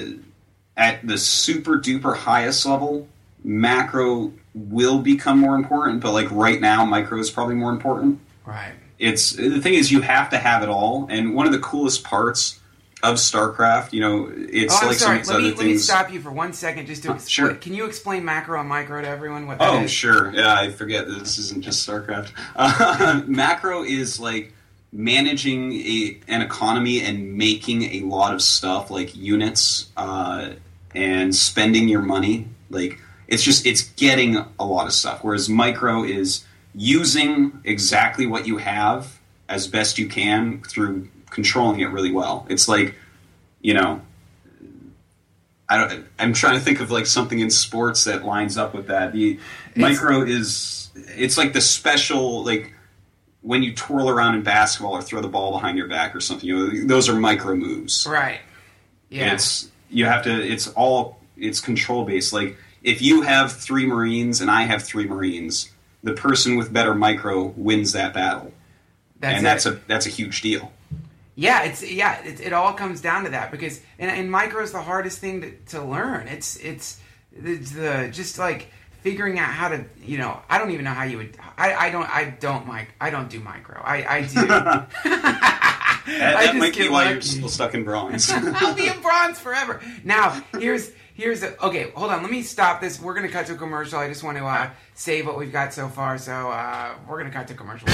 at the super duper highest level, macro will become more important, but like right now, micro is probably more important. Right. It's the thing is you have to have it all, and one of the coolest parts of StarCraft, you know, it's oh, I'm like sorry. some let me, other let things. me stop you for one second just to explain. Sure. Can you explain macro and micro to everyone? What that oh, is? sure. Yeah, I forget that this isn't just StarCraft. Uh, macro is like managing a, an economy and making a lot of stuff like units uh, and spending your money. Like it's just it's getting a lot of stuff. Whereas micro is using exactly what you have as best you can through controlling it really well. It's like, you know, I don't. I'm trying to think of like something in sports that lines up with that. The it's, micro is it's like the special, like when you twirl around in basketball or throw the ball behind your back or something. You know, those are micro moves. Right. Yeah. It's you have to. It's all. It's control based. Like if you have three Marines and I have three Marines, the person with better micro wins that battle, that's and it. that's a that's a huge deal. Yeah, it's yeah. It, it all comes down to that because and, and micro is the hardest thing to, to learn. It's it's it's the just like figuring out how to you know. I don't even know how you would. I, I don't I don't mic I don't do micro. I I do. that that might be why lucky. You're still stuck in bronze. I'll be in bronze forever. Now here's here's a, okay. Hold on. Let me stop this. We're gonna cut to a commercial. I just want to uh, save what we've got so far. So uh, we're gonna cut to commercial.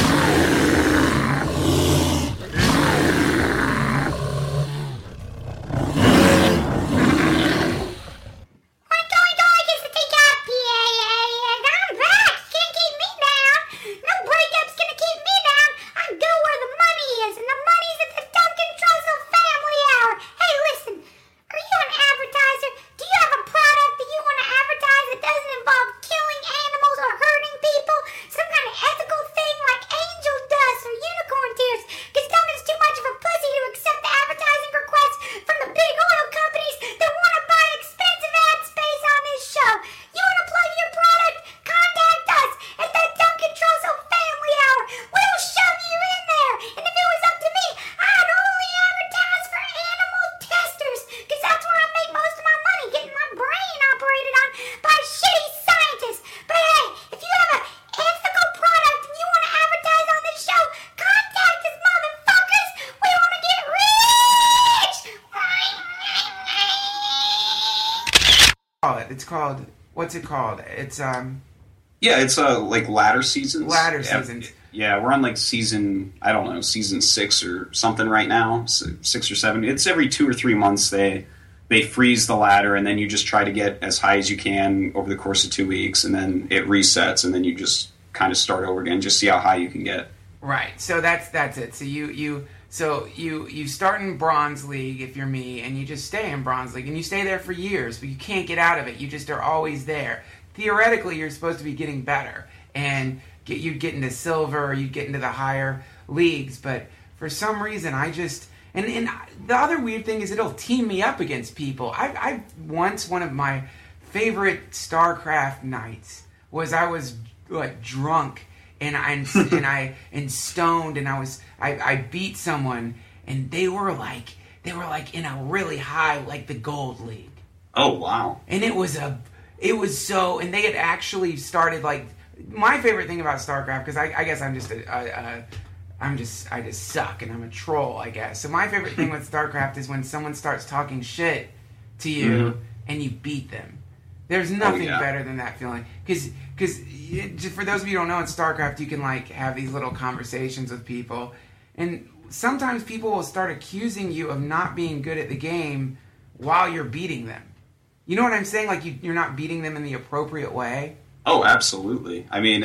call it? It's called what's it called? It's um Yeah, it's uh like ladder seasons. ladder yeah, seasons. Yeah, we're on like season I don't know season six or something right now, six or seven. It's every two or three months they they freeze the ladder, and then you just try to get as high as you can over the course of two weeks, and then it resets, and then you just kind of start over again, just see how high you can get. Right. So that's that's it. So you you so you you start in Bronze League if you're me, and you just stay in Bronze League, and you stay there for years, but you can't get out of it. You just are always there. Theoretically, you're supposed to be getting better, and get you'd get into silver, or you'd get into the higher leagues. But for some reason, I just and and the other weird thing is it'll team me up against people. I I once one of my favorite StarCraft nights was I was like drunk. And I and I and stoned, and I was I, I beat someone, and they were like they were like in a really high, like the gold league. Oh wow! And it was a it was so, and they had actually started like my favorite thing about StarCraft, because I, I guess I'm just a, a, a I'm just I just suck, and I'm a troll, I guess. So my favorite thing with StarCraft is when someone starts talking shit to you mm-hmm. and you beat them. There's nothing oh, yeah. better than that feeling, because because for those of you who don't know, in StarCraft you can like have these little conversations with people, and sometimes people will start accusing you of not being good at the game while you're beating them. You know what I'm saying? Like you, you're not beating them in the appropriate way. Oh, absolutely. I mean,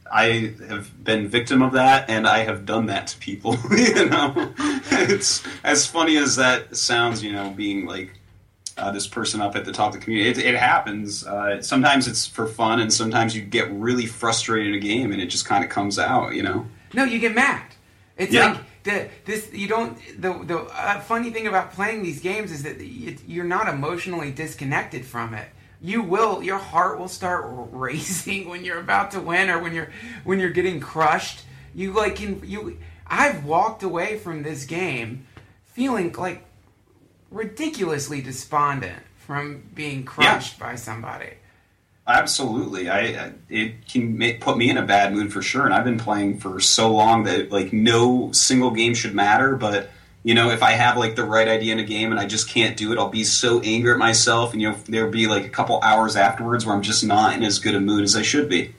I have been victim of that, and I have done that to people. You know, it's as funny as that sounds. You know, being like. Uh, this person up at the top of the community. It, it happens. Uh, sometimes it's for fun, and sometimes you get really frustrated in a game, and it just kind of comes out. You know. No, you get mad. It's yeah. like the this you don't. The the uh, funny thing about playing these games is that it, you're not emotionally disconnected from it. You will. Your heart will start racing when you're about to win, or when you're when you're getting crushed. You like can you. I've walked away from this game feeling like. Ridiculously despondent from being crushed yeah. by somebody. Absolutely, I it can make, put me in a bad mood for sure. And I've been playing for so long that like no single game should matter. But you know, if I have like the right idea in a game and I just can't do it, I'll be so angry at myself. And you know, there'll be like a couple hours afterwards where I'm just not in as good a mood as I should be.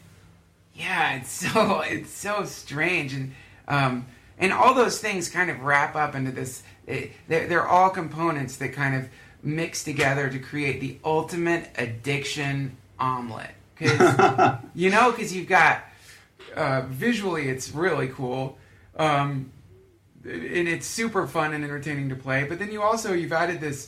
Yeah, it's so it's so strange, and um, and all those things kind of wrap up into this. It, they're, they're all components that kind of mix together to create the ultimate addiction omelet. Cause, you know, because you've got, uh, visually it's really cool, um, and it's super fun and entertaining to play, but then you also, you've added this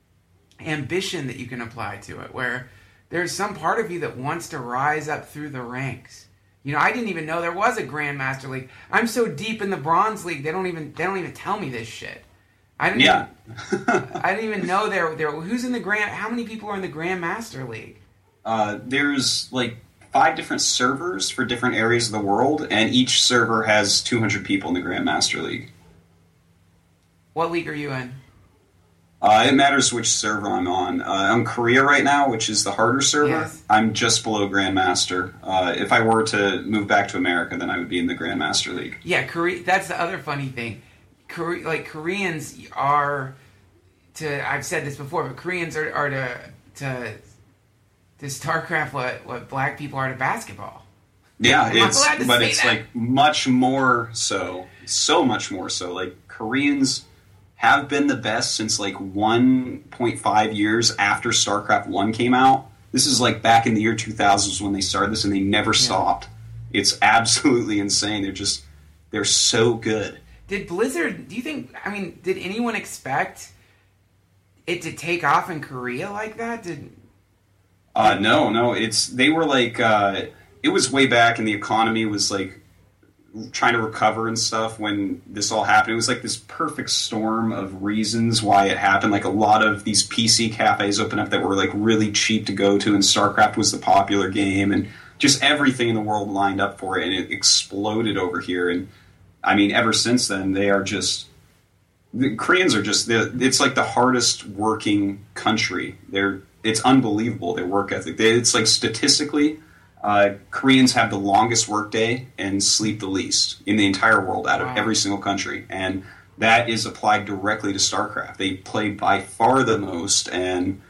ambition that you can apply to it, where there's some part of you that wants to rise up through the ranks. You know, I didn't even know there was a Grandmaster League. I'm so deep in the Bronze League, they don't even they don't even tell me this shit. I didn't. Yeah. Even, I didn't even know there. There. Who's in the grand? How many people are in the Grandmaster League? Uh, there's like five different servers for different areas of the world, and each server has two hundred people in the Grandmaster League. What league are you in? Uh, it matters which server I'm on. Uh, I'm Korea right now, which is the harder server. Yes. I'm just below Grandmaster. Uh, if I were to move back to America, then I would be in the Grandmaster League. Yeah, Korea. That's the other funny thing. Kore- like Koreans are to. I've said this before, but Koreans are, are to to to StarCraft what what black people are to basketball. Yeah, I'm it's not to but say it's that. like much more so, so much more so. Like Koreans have been the best since like one point five years after StarCraft one came out. This is like back in the year two thousands when they started this, and they never yeah. stopped. It's absolutely insane. They're just they're so good. Did Blizzard, do you think, I mean, did anyone expect it to take off in Korea like that? Did Uh, no, no, it's, they were like, uh, it was way back and the economy was like trying to recover and stuff when this all happened. It was like this perfect storm of reasons why it happened. Like a lot of these P C cafes opened up that were like really cheap to go to, and StarCraft was the popular game, and just everything in the world lined up for it, and it exploded over here. And I mean, ever since then, they are just... The Koreans are just... It's like the hardest working country. They're It's unbelievable, their work ethic. They, it's like statistically, uh, Koreans have the longest workday and sleep the least in the entire world out of wow. every single country. And that is applied directly to StarCraft. They play by far the most, and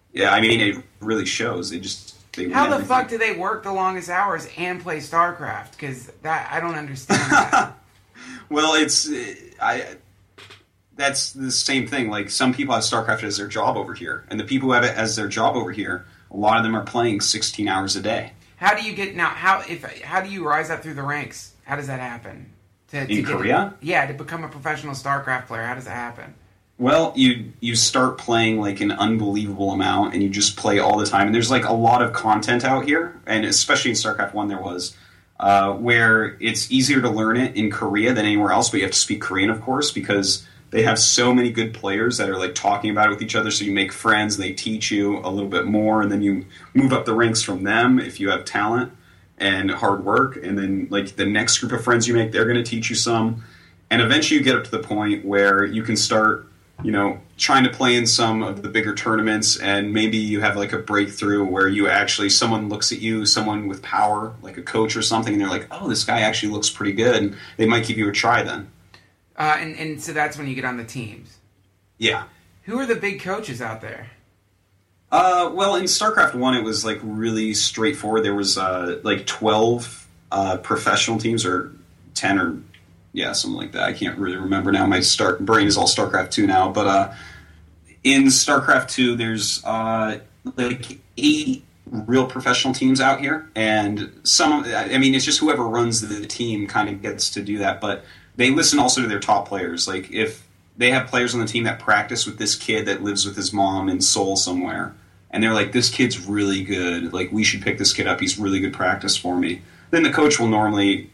Yeah, I mean, it really shows. They just they win How the everything. fuck do they work the longest hours and play StarCraft? Because that I don't understand that. Well, it's I. That's the same thing. Like, some people have StarCraft as their job over here, and the people who have it as their job over here, a lot of them are playing sixteen hours a day. How do you get now? How if how do you rise up through the ranks? How does that happen? To, to In get, Korea? Yeah, to become a professional StarCraft player. How does that happen? Well, you you start playing like an unbelievable amount, and you just play all the time. And there's like a lot of content out here, and especially in StarCraft One, there was uh, where it's easier to learn it in Korea than anywhere else. But you have to speak Korean, of course, because they have so many good players that are like talking about it with each other. So you make friends, they teach you a little bit more, and then you move up the ranks from them if you have talent and hard work. And then like the next group of friends you make, they're going to teach you some, and eventually you get up to the point where you can start, you know, trying to play in some of the bigger tournaments, and maybe you have like a breakthrough where you actually, someone looks at you, someone with power, like a coach or something, and they're like, oh, this guy actually looks pretty good, and they might give you a try then. Uh, and, and so that's when you get on the teams. Yeah. Who are the big coaches out there? Uh, well, in StarCraft one, it was like really straightforward. There was uh, like twelve uh, professional teams, or ten, or yeah, something like that. I can't really remember now. My start brain is all StarCraft two now. But uh, in StarCraft two, there's uh, like eight real professional teams out here, and some. I mean, it's just whoever runs the team kind of gets to do that, but they listen also to their top players. Like, if they have players on the team that practice with this kid that lives with his mom in Seoul somewhere, and they're like, this kid's really good, like, we should pick this kid up, he's really good practice for me, then the coach will normally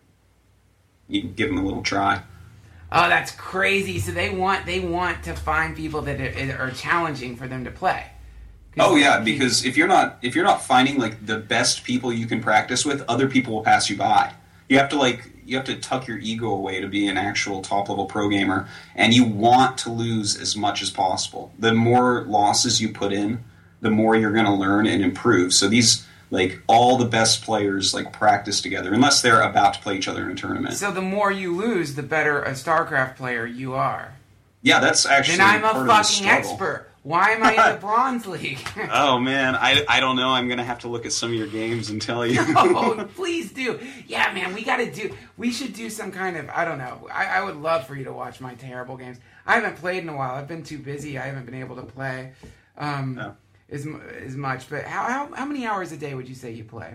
you can give him a little try. Oh, that's crazy. So they want they want to find people that are, are challenging for them to play. Oh yeah, because if you're not if you're not finding like the best people you can practice with, other people will pass you by. You have to like you have to tuck your ego away to be an actual top level pro gamer, and you want to lose as much as possible. The more losses you put in, the more you're going to learn and improve. So these like all the best players like practice together, unless they're about to play each other in a tournament. So the more you lose, the better a StarCraft player you are. Yeah, that's actually then I'm part a of the fucking struggle. expert. Why am I in the Bronze League? Oh man, I, I don't know. I'm gonna have to look at some of your games and tell you. Oh, please do. Yeah, man, we gotta do. We should do some kind of. I don't know. I, I would love for you to watch my terrible games. I haven't played in a while. I've been too busy. I haven't been able to play um, No. as as much. But how, how how many hours a day would you say you play?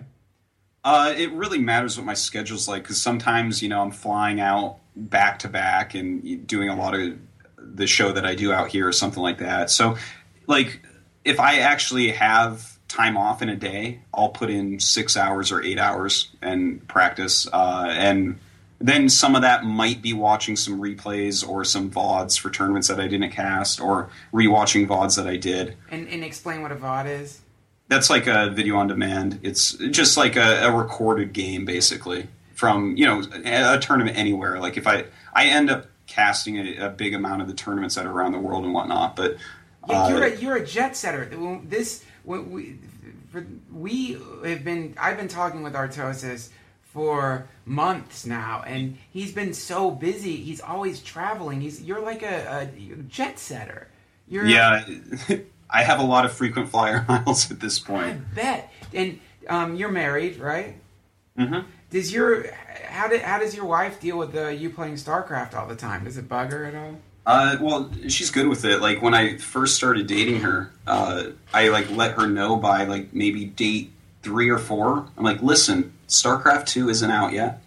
Uh, it really matters what my schedule's like, because sometimes, you know, I'm flying out back to back and doing a lot of the show that I do out here or something like that. So, like, if I actually have time off in a day, I'll put in six hours or eight hours and practice. Uh, and then some of that might be watching some replays or some V O Ds for tournaments that I didn't cast, or rewatching V O Ds that I did. And and explain what a V O D is. That's like a video on demand. It's just like a, a recorded game, basically, from, you know, a, a tournament anywhere. Like, if I I end up casting a, a big amount of the tournaments that are around the world and whatnot, but Yeah, uh, you're a, you're a jet setter. This we for, we have been. I've been talking with Artosis for months now, and he's been so busy. He's always traveling. He's you're like a, a jet setter. You're yeah, I have a lot of frequent flyer miles at this I point. bet. And um, you're married, right? Mm-hmm. Does your how did how does your wife deal with uh, you playing StarCraft all the time? Does it bug her at all? Uh, well, she's good with it. Like, when I first started dating her, uh, I like let her know by like maybe date three or four. I'm like, listen, StarCraft two isn't out yet.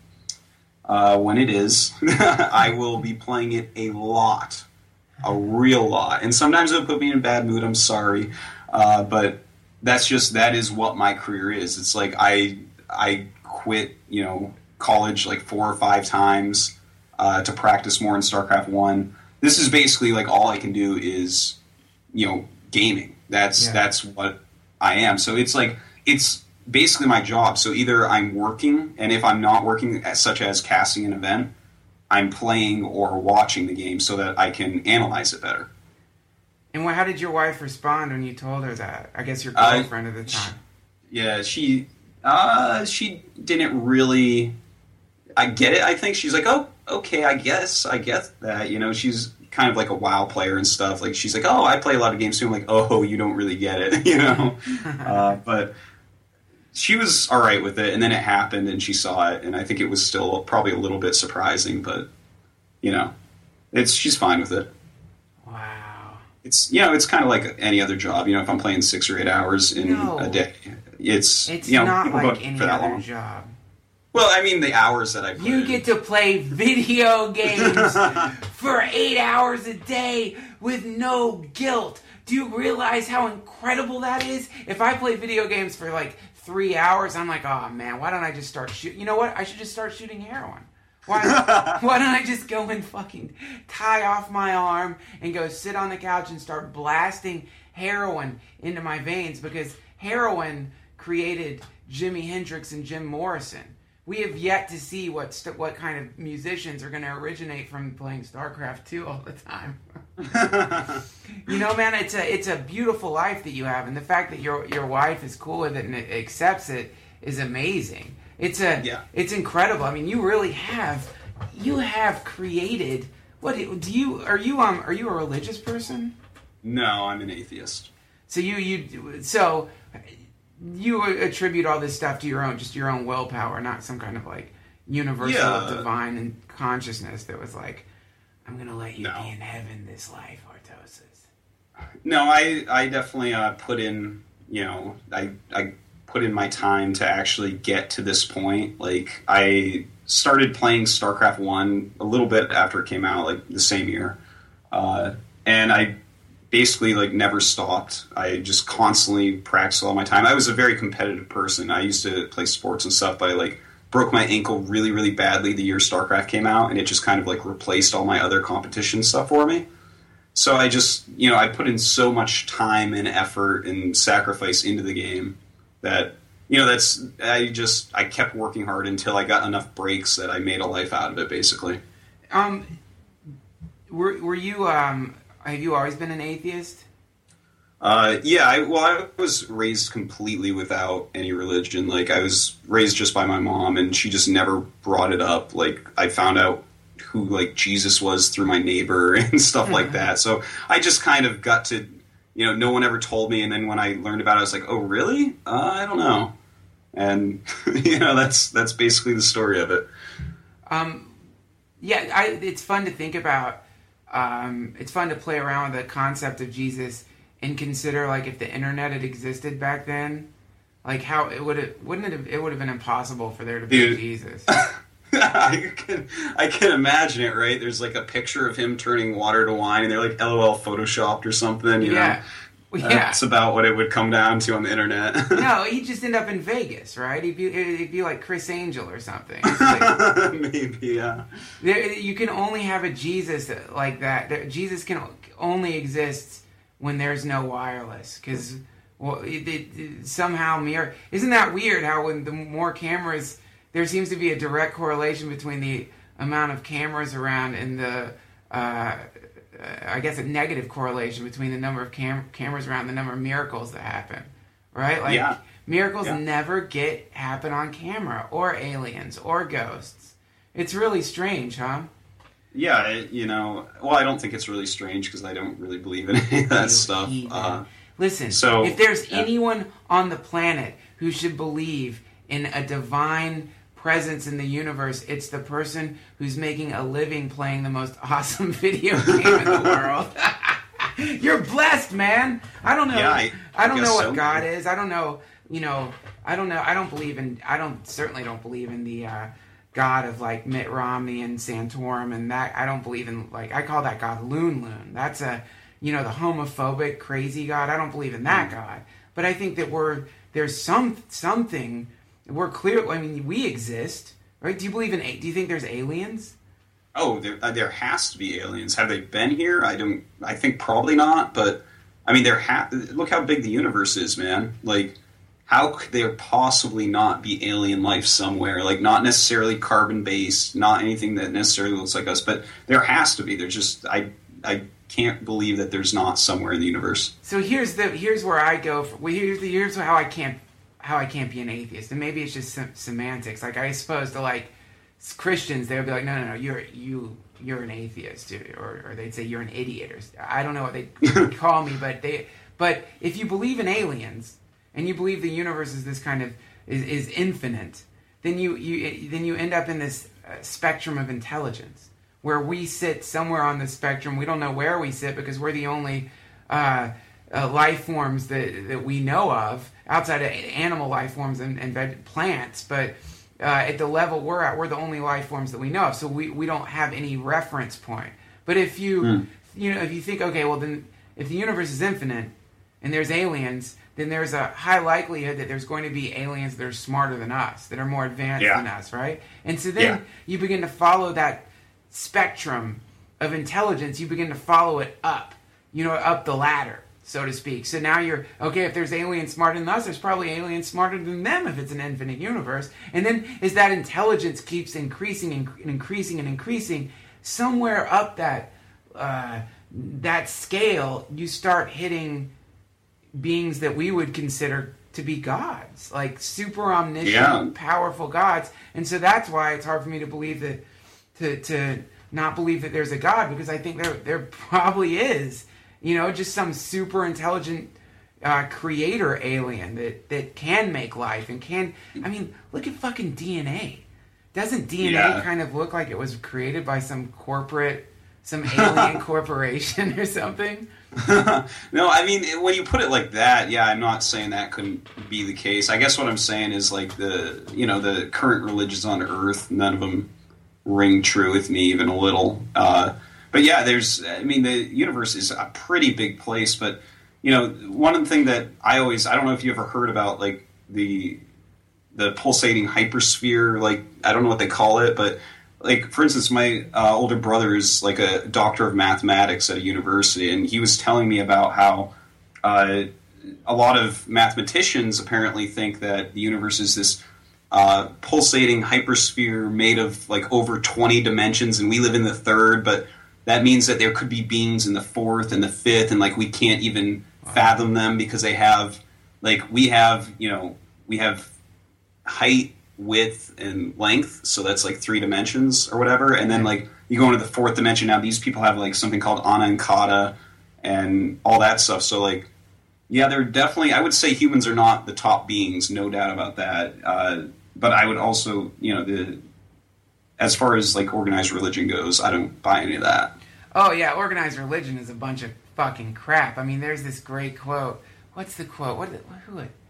Uh, when it is, I will be playing it a lot, a real lot, and sometimes it'll put me in a bad mood. I'm sorry, uh, but that's just that is what my career is. It's like I I quit, you know, college like four or five times uh, to practice more in StarCraft one. This is basically like all I can do is, you know, gaming. That's Yeah. that's what I am. So it's like it's basically my job. So either I'm working, and if I'm not working, as such as casting an event, I'm playing or watching the game so that I can analyze it better. And what, how did your wife respond when you told her that? I guess your Uh, girlfriend at the time. Yeah, she uh, she didn't really. I get it. I think she's like, oh, okay, I guess, I get that. You know, she's kind of like a WoW player and stuff. Like she's like, oh, I play a lot of games too. I'm like, oh, you don't really get it, you know. uh, but she was all right with it, and then it happened, and she saw it, and I think it was still probably a little bit surprising, but you know, it's she's fine with it. Wow. It's you know, it's kind of like any other job. You know, if I'm playing six or eight hours in no, a day, it's it's you know, not people like go any for that other long. job. Well, I mean, the hours that I put You in. get to play video games for eight hours a day with no guilt. Do you realize how incredible that is? If I play video games for like three hours, I'm like, oh man, why don't I just start shooting? You know what? I should just start shooting heroin. Why, why don't I just go and fucking tie off my arm and go sit on the couch and start blasting heroin into my veins? Because heroin created Jimi Hendrix and Jim Morrison. We have yet to see what st- what kind of musicians are going to originate from playing StarCraft two all the time. You know, man, it's a it's a beautiful life that you have, and the fact that your your wife is cool with it and it accepts it is amazing. It's a yeah. It's incredible. I mean, you really have you have created. What do you are you um are you a religious person? No, I'm an atheist. So you you so. You attribute all this stuff to your own, just your own willpower, not some kind of like universal yeah. divine and consciousness that was like, I'm going to let you no. be in heaven this life, Artosis. No, I I definitely uh, put in, you know, I I put in my time to actually get to this point. Like, I started playing StarCraft one a little bit after it came out, like the same year, uh, and I basically like never stopped. I just constantly practiced all my time. I was a very competitive person. I used to play sports and stuff, but I like broke my ankle really, really badly the year StarCraft came out, and it just kind of like replaced all my other competition stuff for me. So I just, you know, I put in so much time and effort and sacrifice into the game that, you know, that's, I just, I kept working hard until I got enough breaks that I made a life out of it, basically. Um, were, were you, um, have you always been an atheist? Uh, yeah, I, well, I was raised completely without any religion. Like, I was raised just by my mom, and she just never brought it up. Like, I found out who, like, Jesus was through my neighbor and stuff like that. So I just kind of got to, you know, no one ever told me, and then when I learned about it, I was like, oh, really? Uh, I don't know. And, you know, that's that's basically the story of it. Um, yeah, I, it's fun to think about. Um, it's fun to play around with the concept of Jesus and consider, like, if the internet had existed back then, like how it would have wouldn't it have, it would have been impossible for there to be Dude. Jesus. I can I can imagine it, right? There's like a picture of him turning water to wine, and they're like L O L photoshopped or something. You yeah, know? yeah. That's about what it would come down to on the internet. No, he'd just end up in Vegas, right? He'd be he'd be like Chris Angel or something. It's like, maybe, yeah. there, you can only have a Jesus like that. There, Jesus can only exist when there's no wireless, because well, it, it, it, somehow mirror. Isn't that weird? How when the more cameras, there seems to be a direct correlation between the amount of cameras around and the, uh, I guess, a negative correlation between the number of cam- cameras around and the number of miracles that happen, right? Like yeah. miracles yeah. never get happen on camera, or aliens, or ghosts. It's really strange, huh? Yeah, it, you know, well, I don't think it's really strange because I don't really believe in any of that You stuff. heathen. Uh, Listen, so, if there's yeah. anyone on the planet who should believe in a divine presence in the universe, it's the person who's making a living playing the most awesome video game in the world. You're blessed, man. I don't know. Yeah, I, I don't I know what so. God is. I don't know. You know. I don't know. I don't believe in. I don't certainly don't believe in the uh, God of like Mitt Romney and Santorum and that. I don't believe in like I call that God Loon Loon. That's a you know the homophobic crazy God. I don't believe in that God. But I think that we're there's some something. We're clear. I mean, we exist, right? Do you believe in? Do you think there's aliens? Oh, there, uh, there has to be aliens. Have they been here? I don't. I think probably not. But I mean, there. Ha- look how big the universe is, man. Like, how could there possibly not be alien life somewhere? Like, not necessarily carbon based, not anything that necessarily looks like us, but there has to be. There's just I. I can't believe that there's not somewhere in the universe. So here's the here's where I go. For, well, here's the, here's how I can't how I can't be an atheist, and maybe it's just sem- semantics. Like I suppose to like Christians, they would be like, no, no, no, you're you you're an atheist, or or they'd say you're an idiot, or I don't know what they call me, but they but if you believe in aliens and you believe the universe is this kind of is, is infinite, then you you then you end up in this uh, spectrum of intelligence where we sit somewhere on the spectrum. We don't know where we sit because we're the only uh, uh, life forms that that we know of outside of animal life forms and, and veg- plants, but Uh, at the level we're at, we're the only life forms that we know of, so we, we don't have any reference point. But if you mm. you know if you think, okay, well then if the universe is infinite and there's aliens, then there's a high likelihood that there's going to be aliens that are smarter than us, that are more advanced yeah. than us, right? And so then yeah. you begin to follow that spectrum of intelligence. You begin to follow it up, you know, up the ladder, so to speak. So now you're, okay, if there's aliens smarter than us, there's probably aliens smarter than them if it's an infinite universe. And then as that intelligence keeps increasing and increasing and increasing, somewhere up that uh, that scale, you start hitting beings that we would consider to be gods, like super omniscient, yeah. powerful gods. And so that's why it's hard for me to believe that, to, to not believe that there's a God, because I think there there probably is. You know, just some super intelligent uh, creator alien that, that can make life and can... I mean, look at fucking D N A. Doesn't D N A yeah. kind of look like it was created by some corporate, some alien corporation or something? No, I mean, when you put it like that, yeah, I'm not saying that couldn't be the case. I guess what I'm saying is, like, the, you know, the current religions on Earth, none of them ring true with me even a little. Uh But yeah, there's, I mean, the universe is a pretty big place, but, you know, one thing that I always, I don't know if you ever heard about, like, the the pulsating hypersphere, like, I don't know what they call it, but, like, for instance, my uh, older brother is, like, a doctor of mathematics at a university, and he was telling me about how uh, a lot of mathematicians apparently think that the universe is this uh, pulsating hypersphere made of, like, over twenty dimensions, and we live in the third, but that means that there could be beings in the fourth and the fifth, and, like, we can't even wow. fathom them because they have, like, we have, you know, we have height, width, and length, so that's, like, three dimensions or whatever, and then, like, you go into the fourth dimension. Now these people have, like, something called Ana and Kata and all that stuff, so, like, yeah, they're definitely, I would say humans are not the top beings, no doubt about that, uh, but I would also, you know, the... as far as, like, organized religion goes, I don't buy any of that. Oh, yeah, organized religion is a bunch of fucking crap. I mean, there's this great quote. What's the quote? What? Who? It?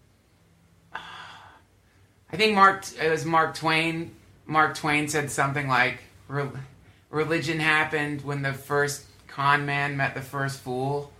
I think Mark. It was Mark Twain. Mark Twain said something like, "Religion happened when the first con man met the first fool."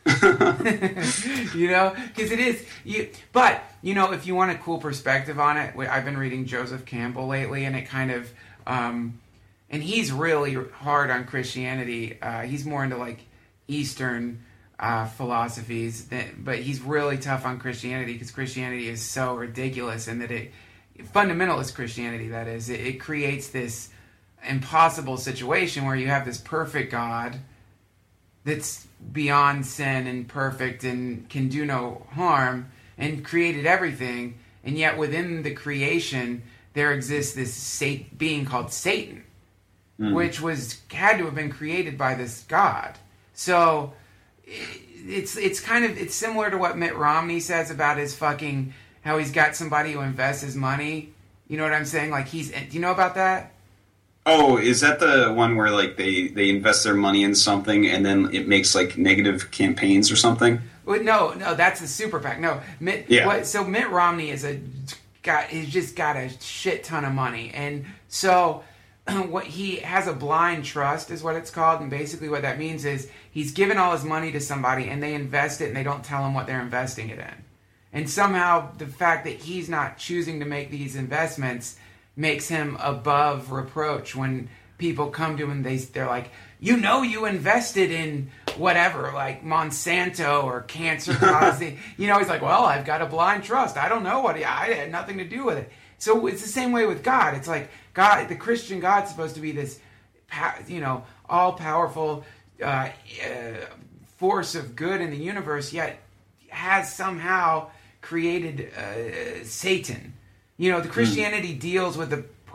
You know, because it is. You, but you know, if you want a cool perspective on it, I've been reading Joseph Campbell lately, and it kind of. Um, And he's really hard on Christianity. Uh, he's more into, like, Eastern uh, philosophies, that, but he's really tough on Christianity because Christianity is so ridiculous, and that it, fundamentalist Christianity, that is, it, it creates this impossible situation where you have this perfect God that's beyond sin and perfect and can do no harm and created everything, and yet within the creation there exists this sat- being called Satan. Mm. Which was had to have been created by this God. So it's it's kind of it's similar to what Mitt Romney says about his fucking how he's got somebody who invests his money. You know what I'm saying? Like he's do you know about that? Oh, is that the one where, like, they, they invest their money in something and then it makes, like, negative campaigns or something? Well, no, no, that's the super PAC. No, Mitt. Yeah. What, so Mitt Romney is a got he's just got a shit ton of money, and so. What he has a blind trust is what it's called, and basically what that means is he's given all his money to somebody and they invest it and they don't tell him what they're investing it in. And somehow the fact that he's not choosing to make these investments makes him above reproach when people come to him and they, they're like, you know you invested in whatever, like Monsanto or cancer causing. You know, he's like, well, I've got a blind trust. I don't know what, I had nothing to do with it. So it's the same way with God. It's like God, the Christian God's supposed to be this, you know, all-powerful uh, uh, force of good in the universe, yet has somehow created uh, Satan. You know, the Christianity mm. deals with the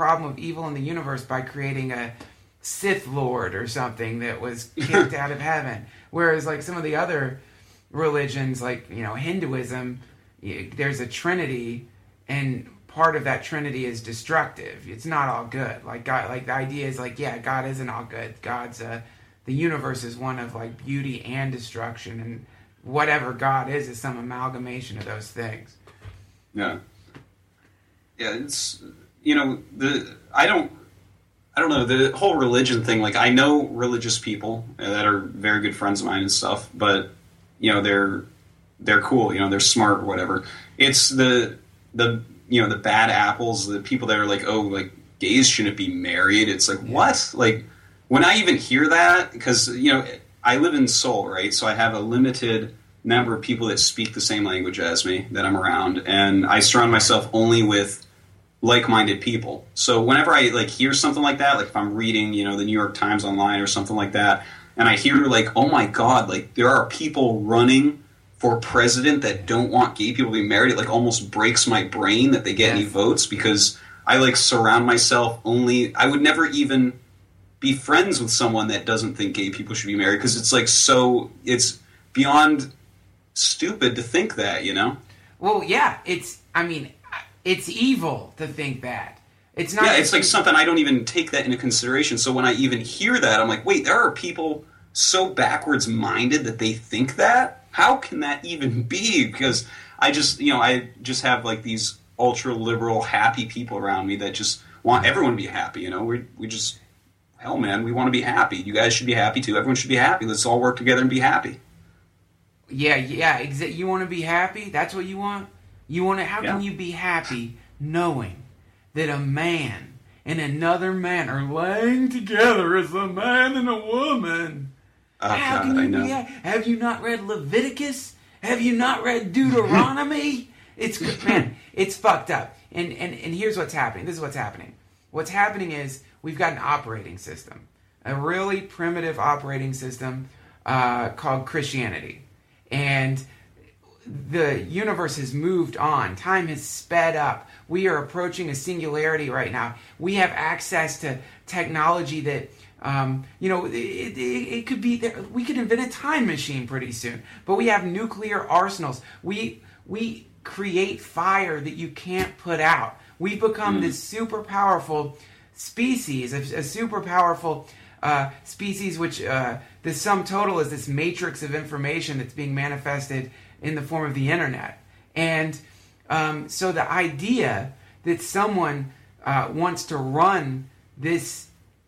problem of evil in the universe by creating a Sith Lord or something that was kicked out of heaven. Whereas like some of the other religions, like, you know, Hinduism, there's a trinity, and part of that trinity is destructive. It's not all good. Like God, like the idea is like, yeah, God isn't all good. God's a, the universe is one of like beauty and destruction, and whatever God is is some amalgamation of those things. Yeah. Yeah, it's, you know, the I don't I don't know, the whole religion thing, like I know religious people that are very good friends of mine and stuff, but you know, they're they're cool, you know, they're smart or whatever. It's the the you know, the bad apples, the people that are like, oh, like gays shouldn't be married. It's like, yeah. What? Like when I even hear that, because you know, I live in Seoul, right? So I have a limited number of people that speak the same language as me that I'm around, and I surround myself only with like-minded people. So whenever I like hear something like that, like if I'm reading, you know, the New York Times online or something like that, and I hear like, oh my God, like there are people running for president that don't want gay people to be married, it like almost breaks my brain that they get yes. any votes, because I like surround myself only, I would never even be friends with someone that doesn't think gay people should be married, because it's like so, it's beyond stupid to think that, you know? Well, yeah, it's, I mean, it's evil to think that. It's not. Yeah, it's like something I don't even take that into consideration. So when I even hear that, I'm like, wait, there are people so backwards minded that they think that? How can that even be? Because I just, you know, I just have like these ultra liberal, happy people around me that just want everyone to be happy. You know, we we just, hell, man, we want to be happy. You guys should be happy too. Everyone should be happy. Let's all work together and be happy. Yeah, yeah. Exa- you want to be happy? That's what you want? You want to? How yeah. can you be happy knowing that a man and another man are laying together as a man and a woman? Oh, How God, can you I know. Be ha- Have you not read Leviticus? Have you not read Deuteronomy? It's man, it's fucked up. And, and and here's what's happening. This is what's happening. What's happening is we've got an operating system, a really primitive operating system uh, called Christianity, and the universe has moved on. Time has sped up. We are approaching a singularity right now. We have access to technology that, um, you know, it, it, it could be there. We could invent a time machine pretty soon. But we have nuclear arsenals. We we create fire that you can't put out. We've become mm. this super powerful species, a, a super powerful uh, species, which uh, the sum total is this matrix of information that's being manifested in the form of the internet. And um, so the idea that someone uh, wants to run this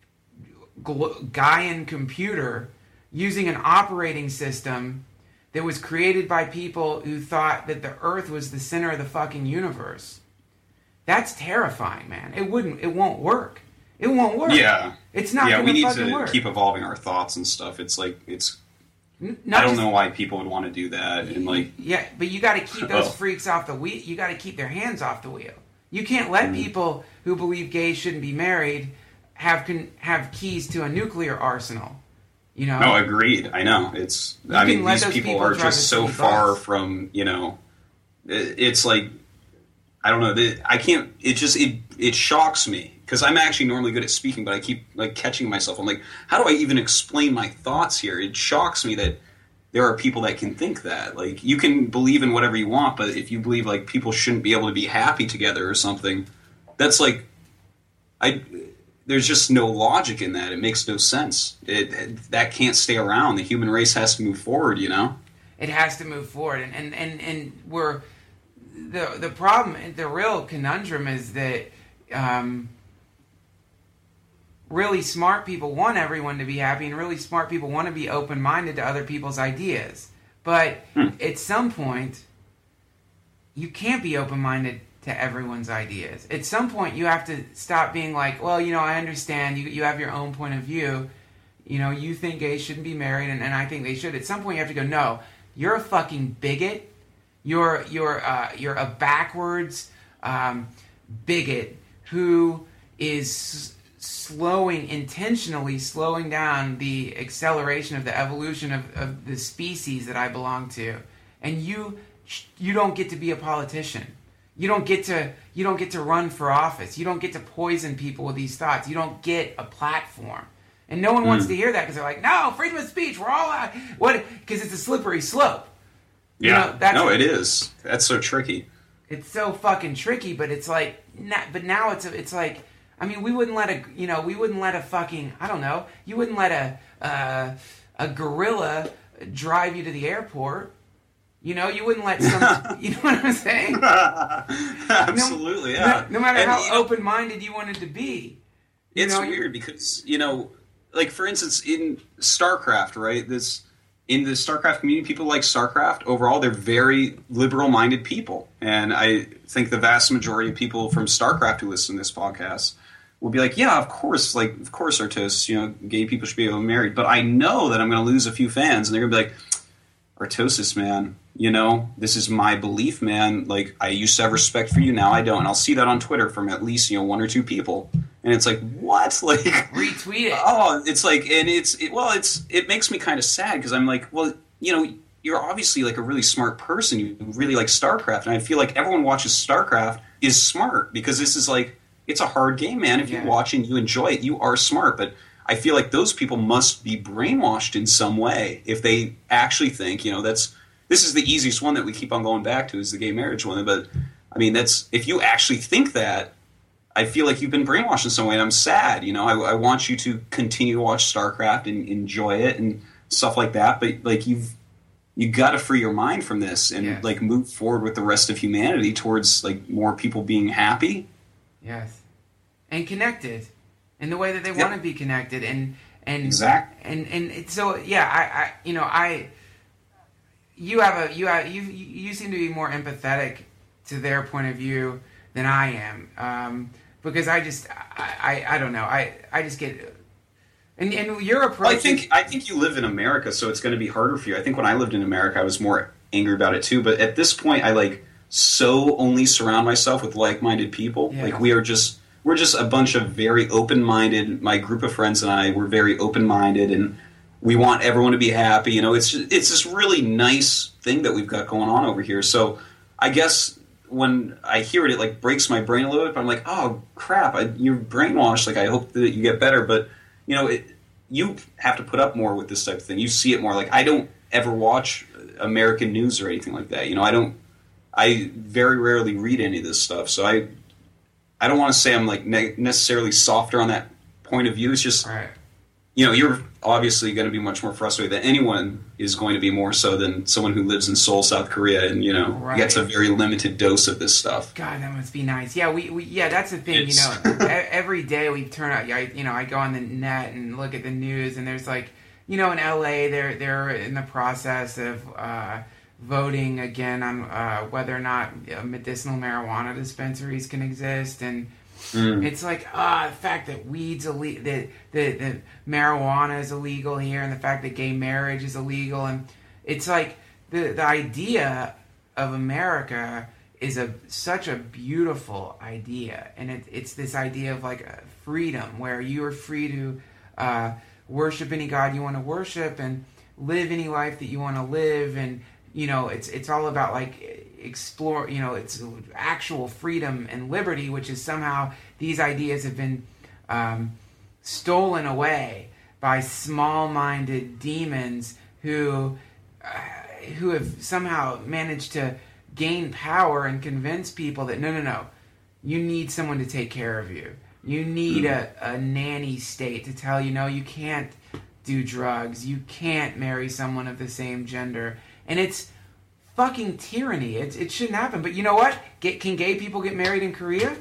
Gaian computer using an operating system that was created by people who thought that the Earth was the center of the fucking universe, that's terrifying, man. It wouldn't, it won't work. It won't work. Yeah. It's not yeah, gonna we need fucking to work. keep evolving our thoughts and stuff. It's like, it's Not I don't just, know why people would want to do that. And like, yeah, but you got to keep those oh. freaks off the wheel. You got to keep their hands off the wheel. You can't let mm. people who believe gays shouldn't be married have can have keys to a nuclear arsenal. You know? No, agreed. I know. It's. You I mean, these people, people, people are just so far bus. from. You know, it, it's like, I don't know. The, I can't. It just it it shocks me. Because I'm actually normally good at speaking, but I keep like catching myself. I'm like, how do I even explain my thoughts here? It shocks me that there are people that can think that. Like, you can believe in whatever you want, but if you believe like people shouldn't be able to be happy together or something, that's like, I. There's just no logic in that. It makes no sense. It, it that can't stay around. The human race has to move forward. You know. It has to move forward, and and and, and we're the the problem. The real conundrum is that. Um, Really smart people want everyone to be happy, and really smart people want to be open-minded to other people's ideas. But hmm. at some point, you can't be open-minded to everyone's ideas. At some point, you have to stop being like, well, you know, I understand. You you have your own point of view. You know, you think gays shouldn't be married, and, and I think they should. At some point, you have to go, no, you're a fucking bigot. You're, you're, uh, you're a backwards um, bigot who is slowing, intentionally slowing down the acceleration of the evolution of, of the species that I belong to. And you you don't get to be a politician. You don't get to you don't get to run for office. You don't get to poison people with these thoughts. You don't get a platform. And no one mm. wants to hear that because they're like, no, freedom of speech, we're all out. What? Because it's a slippery slope. Yeah, you know, that's no, it is. That's so tricky. It's so fucking tricky, but it's like, but now it's it's like, I mean, we wouldn't let a, you know, we wouldn't let a fucking, I don't know, you wouldn't let a uh, a gorilla drive you to the airport. You know, you wouldn't let some, you know what I'm saying? Absolutely, no, yeah. No, no matter and, how you know, open-minded you wanted to be. It's know, weird because, you know, like, for instance, in StarCraft, right, this, in the StarCraft community, people like StarCraft, overall, they're very liberal-minded people. And I think the vast majority of people from StarCraft who listen to this podcast will be like, yeah, of course, like, of course, Artosis, you know, gay people should be able to be married. But I know that I'm going to lose a few fans, and they're going to be like, Artosis, man, you know, this is my belief, man. Like, I used to have respect for you, now I don't. And I'll see that on Twitter from at least, you know, one or two people. And it's like, what? Like, retweet it. Oh, it's like, and it's, it, well, it's, it makes me kind of sad because I'm like, well, you know, you're obviously like a really smart person. You really like StarCraft. And I feel like everyone watches StarCraft is smart because this is like, it's a hard game, man. If yeah. you watch and you enjoy it, you are smart. But I feel like those people must be brainwashed in some way if they actually think, you know, that's, this is the easiest one that we keep on going back to is the gay marriage one. But I mean, that's, if you actually think that, I feel like you've been brainwashed in some way, and I'm sad. You know, I, I want you to continue to watch StarCraft and enjoy it and stuff like that. But like, you've you got to free your mind from this and yes. like move forward with the rest of humanity towards like more people being happy. Yes, and connected in the way that they yep. want to be connected, and and exactly. and and it, so yeah, I, I you know I you have a you have you you seem to be more empathetic to their point of view than I am. Um, Because I just, I, I, I don't know. I, I just get, and, and your approach. Well, I think, I think you live in America, so it's going to be harder for you. I think when I lived in America, I was more angry about it too. But at this point, I like so only surround myself with like-minded people. Yeah. Like we are just, we're just a bunch of very open-minded. My group of friends and I, we're very open-minded, and we want everyone to be happy. You know, it's just, it's this really nice thing that we've got going on over here. So I guess. When I hear it, it like breaks my brain a little bit. But I'm like, oh crap, I, you're brainwashed. Like I hope that you get better, but you know, it, you have to put up more with this type of thing. You see it more. Like I don't ever watch American news or anything like that. You know, I don't. I very rarely read any of this stuff. So I, I don't want to say I'm like ne- necessarily softer on that point of view. It's just, right. you know, you're obviously going to be much more frustrated than anyone is going to be more so than someone who lives in Seoul, South Korea, and you know right. gets a very limited dose of this stuff. God, that must be nice. Yeah, we, we yeah, that's the thing. It's... You know, every day we turn out. I, you know, I go on the net and look at the news, and there's like, you know, in L A, they're they're in the process of uh, voting again on uh, whether or not medicinal marijuana dispensaries can exist, and. Mm. It's like ah, the fact that weed's illegal, that the, the marijuana is illegal here, and the fact that gay marriage is illegal, and it's like the the idea of America is a such a beautiful idea, and it, it's this idea of like a freedom where you are free to uh, worship any god you want to worship and live any life that you want to live, and you know it's it's all about like. Explore, you know, it's actual freedom and liberty, which is somehow these ideas have been um, stolen away by small-minded demons who uh, who have somehow managed to gain power and convince people that no, no, no, you need someone to take care of you. You need a, a nanny state to tell you, no, you can't do drugs. You can't marry someone of the same gender, and it's fucking tyranny. It, it shouldn't happen. But you know what? Get, can gay people get married in Korea?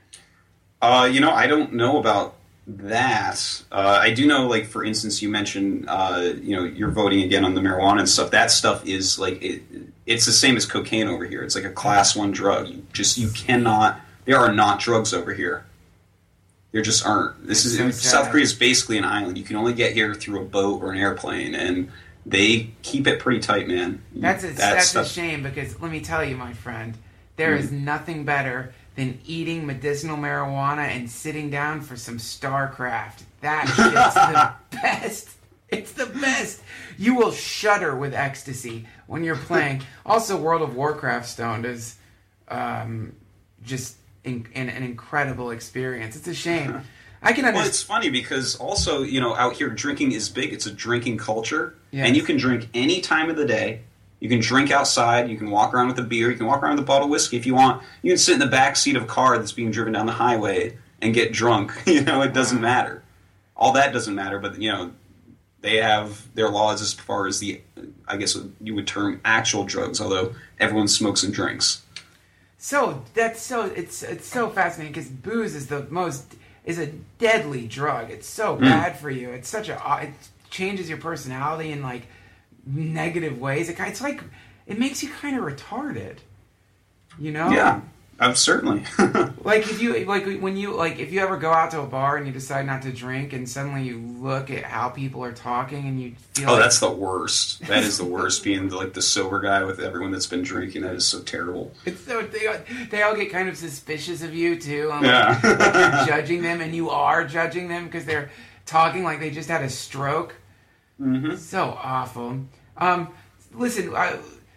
Uh, you know, I don't know about that. Uh, I do know, like, for instance, you mentioned, uh, you know, you're voting again on the marijuana and stuff. That stuff is, like, it, it's the same as cocaine over here. It's like a class one drug. You just, you cannot, there are not drugs over here. There just aren't. This is, so South Korea is basically an island. You can only get here through a boat or an airplane, and they keep it pretty tight, man. That's a, that that's stuff. a shame because let me tell you, my friend, there mm. is nothing better than eating medicinal marijuana and sitting down for some StarCraft. That shit's the best. It's the best. You will shudder with ecstasy when you're playing. Also, World of Warcraft stoned is um, just in, in an incredible experience. It's a shame. I can understand. Well, it's funny because also, you know, out here drinking is big. It's a drinking culture. Yes. And you can drink any time of the day. You can drink outside. You can walk around with a beer. You can walk around with a bottle of whiskey if you want. You can sit in the back seat of a car that's being driven down the highway and get drunk. You know, it doesn't matter. All that doesn't matter, but, you know, they have their laws as far as the, I guess you would term actual drugs, although everyone smokes and drinks. So that's so it's it's so fascinating because booze is the most is a deadly drug. It's so Mm. bad for you. It's such a it changes your personality in like negative ways. It, it's like it makes you kind of retarded. You know? Yeah, I'm certainly. Like if you like when you like if you ever go out to a bar and you decide not to drink and suddenly you look at how people are talking and you feel Oh, like, that's the worst. That is the worst. Being the, like the sober guy with everyone that's been drinking. That is so terrible. it's so they they all get kind of suspicious of you too. And, Yeah. like, like you're judging them and you are judging them because they're talking like they just had a stroke. Mm-hmm. So awful. Um, listen, I,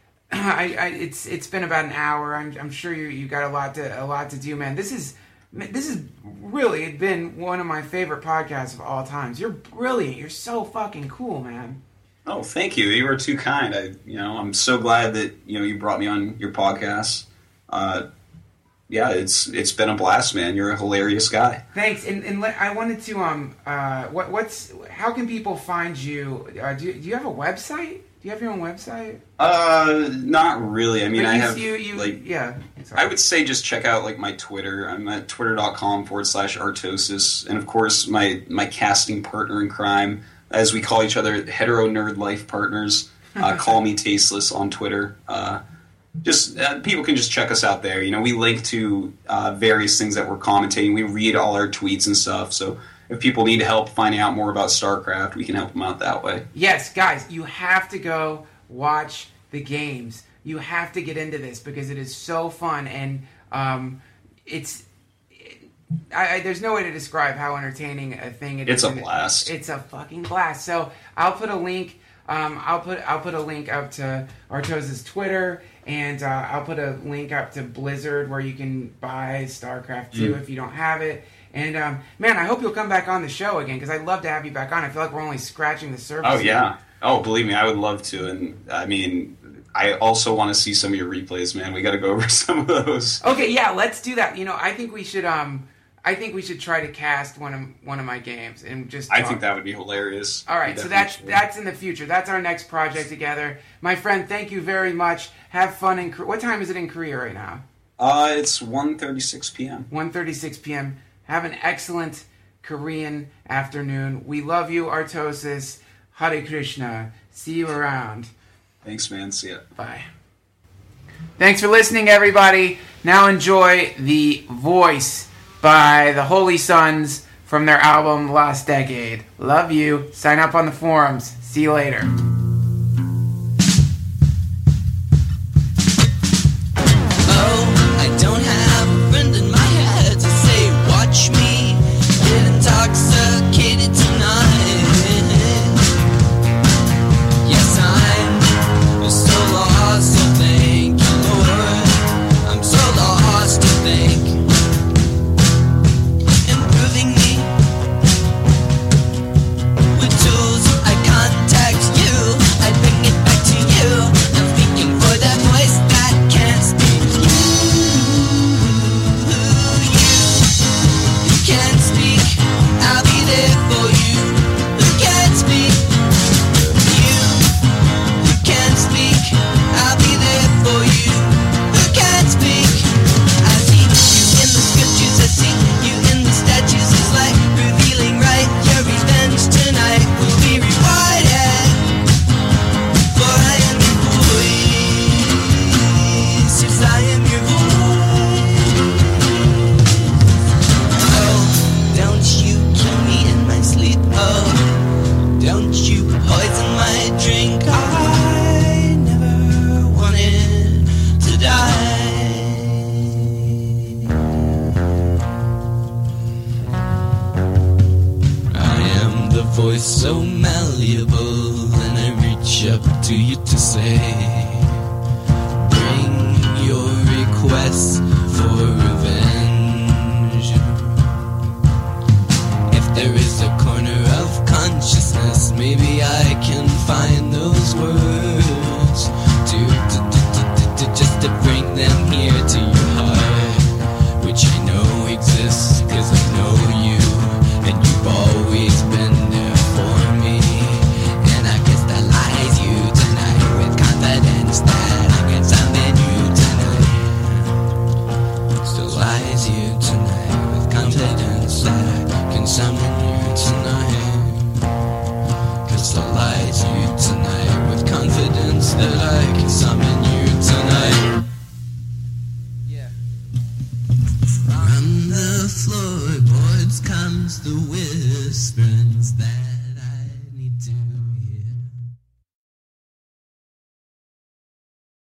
I, I, it's it's been about an hour. I'm, I'm sure you you got a lot to a lot to do, man. This is this has really been one of my favorite podcasts of all times. You're brilliant. You're so fucking cool, man. Oh, thank you. You were too kind. I, you know, I'm so glad that you know you brought me on your podcast. Uh, yeah, it's it's been a blast, man. You're a hilarious guy. Thanks. And and let, I wanted to um uh what what's how can people find you? Uh, do you, do you have a website? Do you have your own website? Uh, not really. I mean, But I you, have you, you, like yeah. Sorry. I would say just check out like my Twitter. I'm at twitter.com forward slash artosis. And of course, my, my casting partner in crime, as we call each other, hetero nerd life partners, uh, call me Tasteless on Twitter. Uh, just uh, people can just check us out there. You know, we link to uh, various things that we're commentating. We read all our tweets and stuff. So if people need help finding out more about StarCraft, we can help them out that way. Yes, guys, you have to go watch the games. You have to get into this because it is so fun, and um, it's. It, I, I, there's no way to describe how entertaining a thing it It's is. a blast. It's a fucking blast. So I'll put a link. Um, I'll put I'll put a link up to Artos's Twitter, and uh, I'll put a link up to Blizzard where you can buy StarCraft two Mm. if you don't have it. And um, man, I hope you'll come back on the show again because I'd love to have you back on. I feel like we're only scratching the surface. Oh, yeah. Oh, believe me, I would love to. And, I mean, I also want to see some of your replays, man. We got to go over some of those. Okay, yeah, let's do that. You know, I think we should. Um, I think we should try to cast one of one of my games and just. I talk. think that would be hilarious. All right, so that's that's in the future. That's our next project together, my friend. Thank you very much. Have fun in. What time is it in Korea right now? Uh, it's one thirty-six p.m. one thirty-six p.m. Have an excellent Korean afternoon. We love you, Artosis. Hare Krishna. See you around. Thanks, man. See ya. Bye. Thanks for listening, everybody. Now enjoy The Voice by the Holy Sons from their album Lost Decade. Love you. Sign up on the forums. See you later. Oh, I don't have a friend in my head to say, watch me get intoxicated tonight. Yes, I'm so lost to think, Lord. I'm so lost to think. Improving me with tools. I contact you, I bring it back to you. I'm speaking for that voice that can't speak. You, you, you can't speak. I'll be there for you. Who can't speak? You, you can't speak. I'll be there for you. Who can't speak? I see you in the scriptures. I see you in the statues. It's like revealing right. Your revenge tonight will be rewarded. For I am your voice. Yes, I am your voice. Oh, don't you kill me in my sleep. Oh, don't you poison my drink. I never wanted to die. I am the voice so malleable, and I reach up to you to say, bring your requests for revenge. get to your heart, which I know exists, cause I know you, and you've always been there for me. And I guess that lies you tonight with confidence that I can summon you tonight. Still lies you tonight with confidence that I can summon you tonight. Cause the lies you tonight with confidence that I can summon you tonight. Yeah. From the floorboards comes the whisper.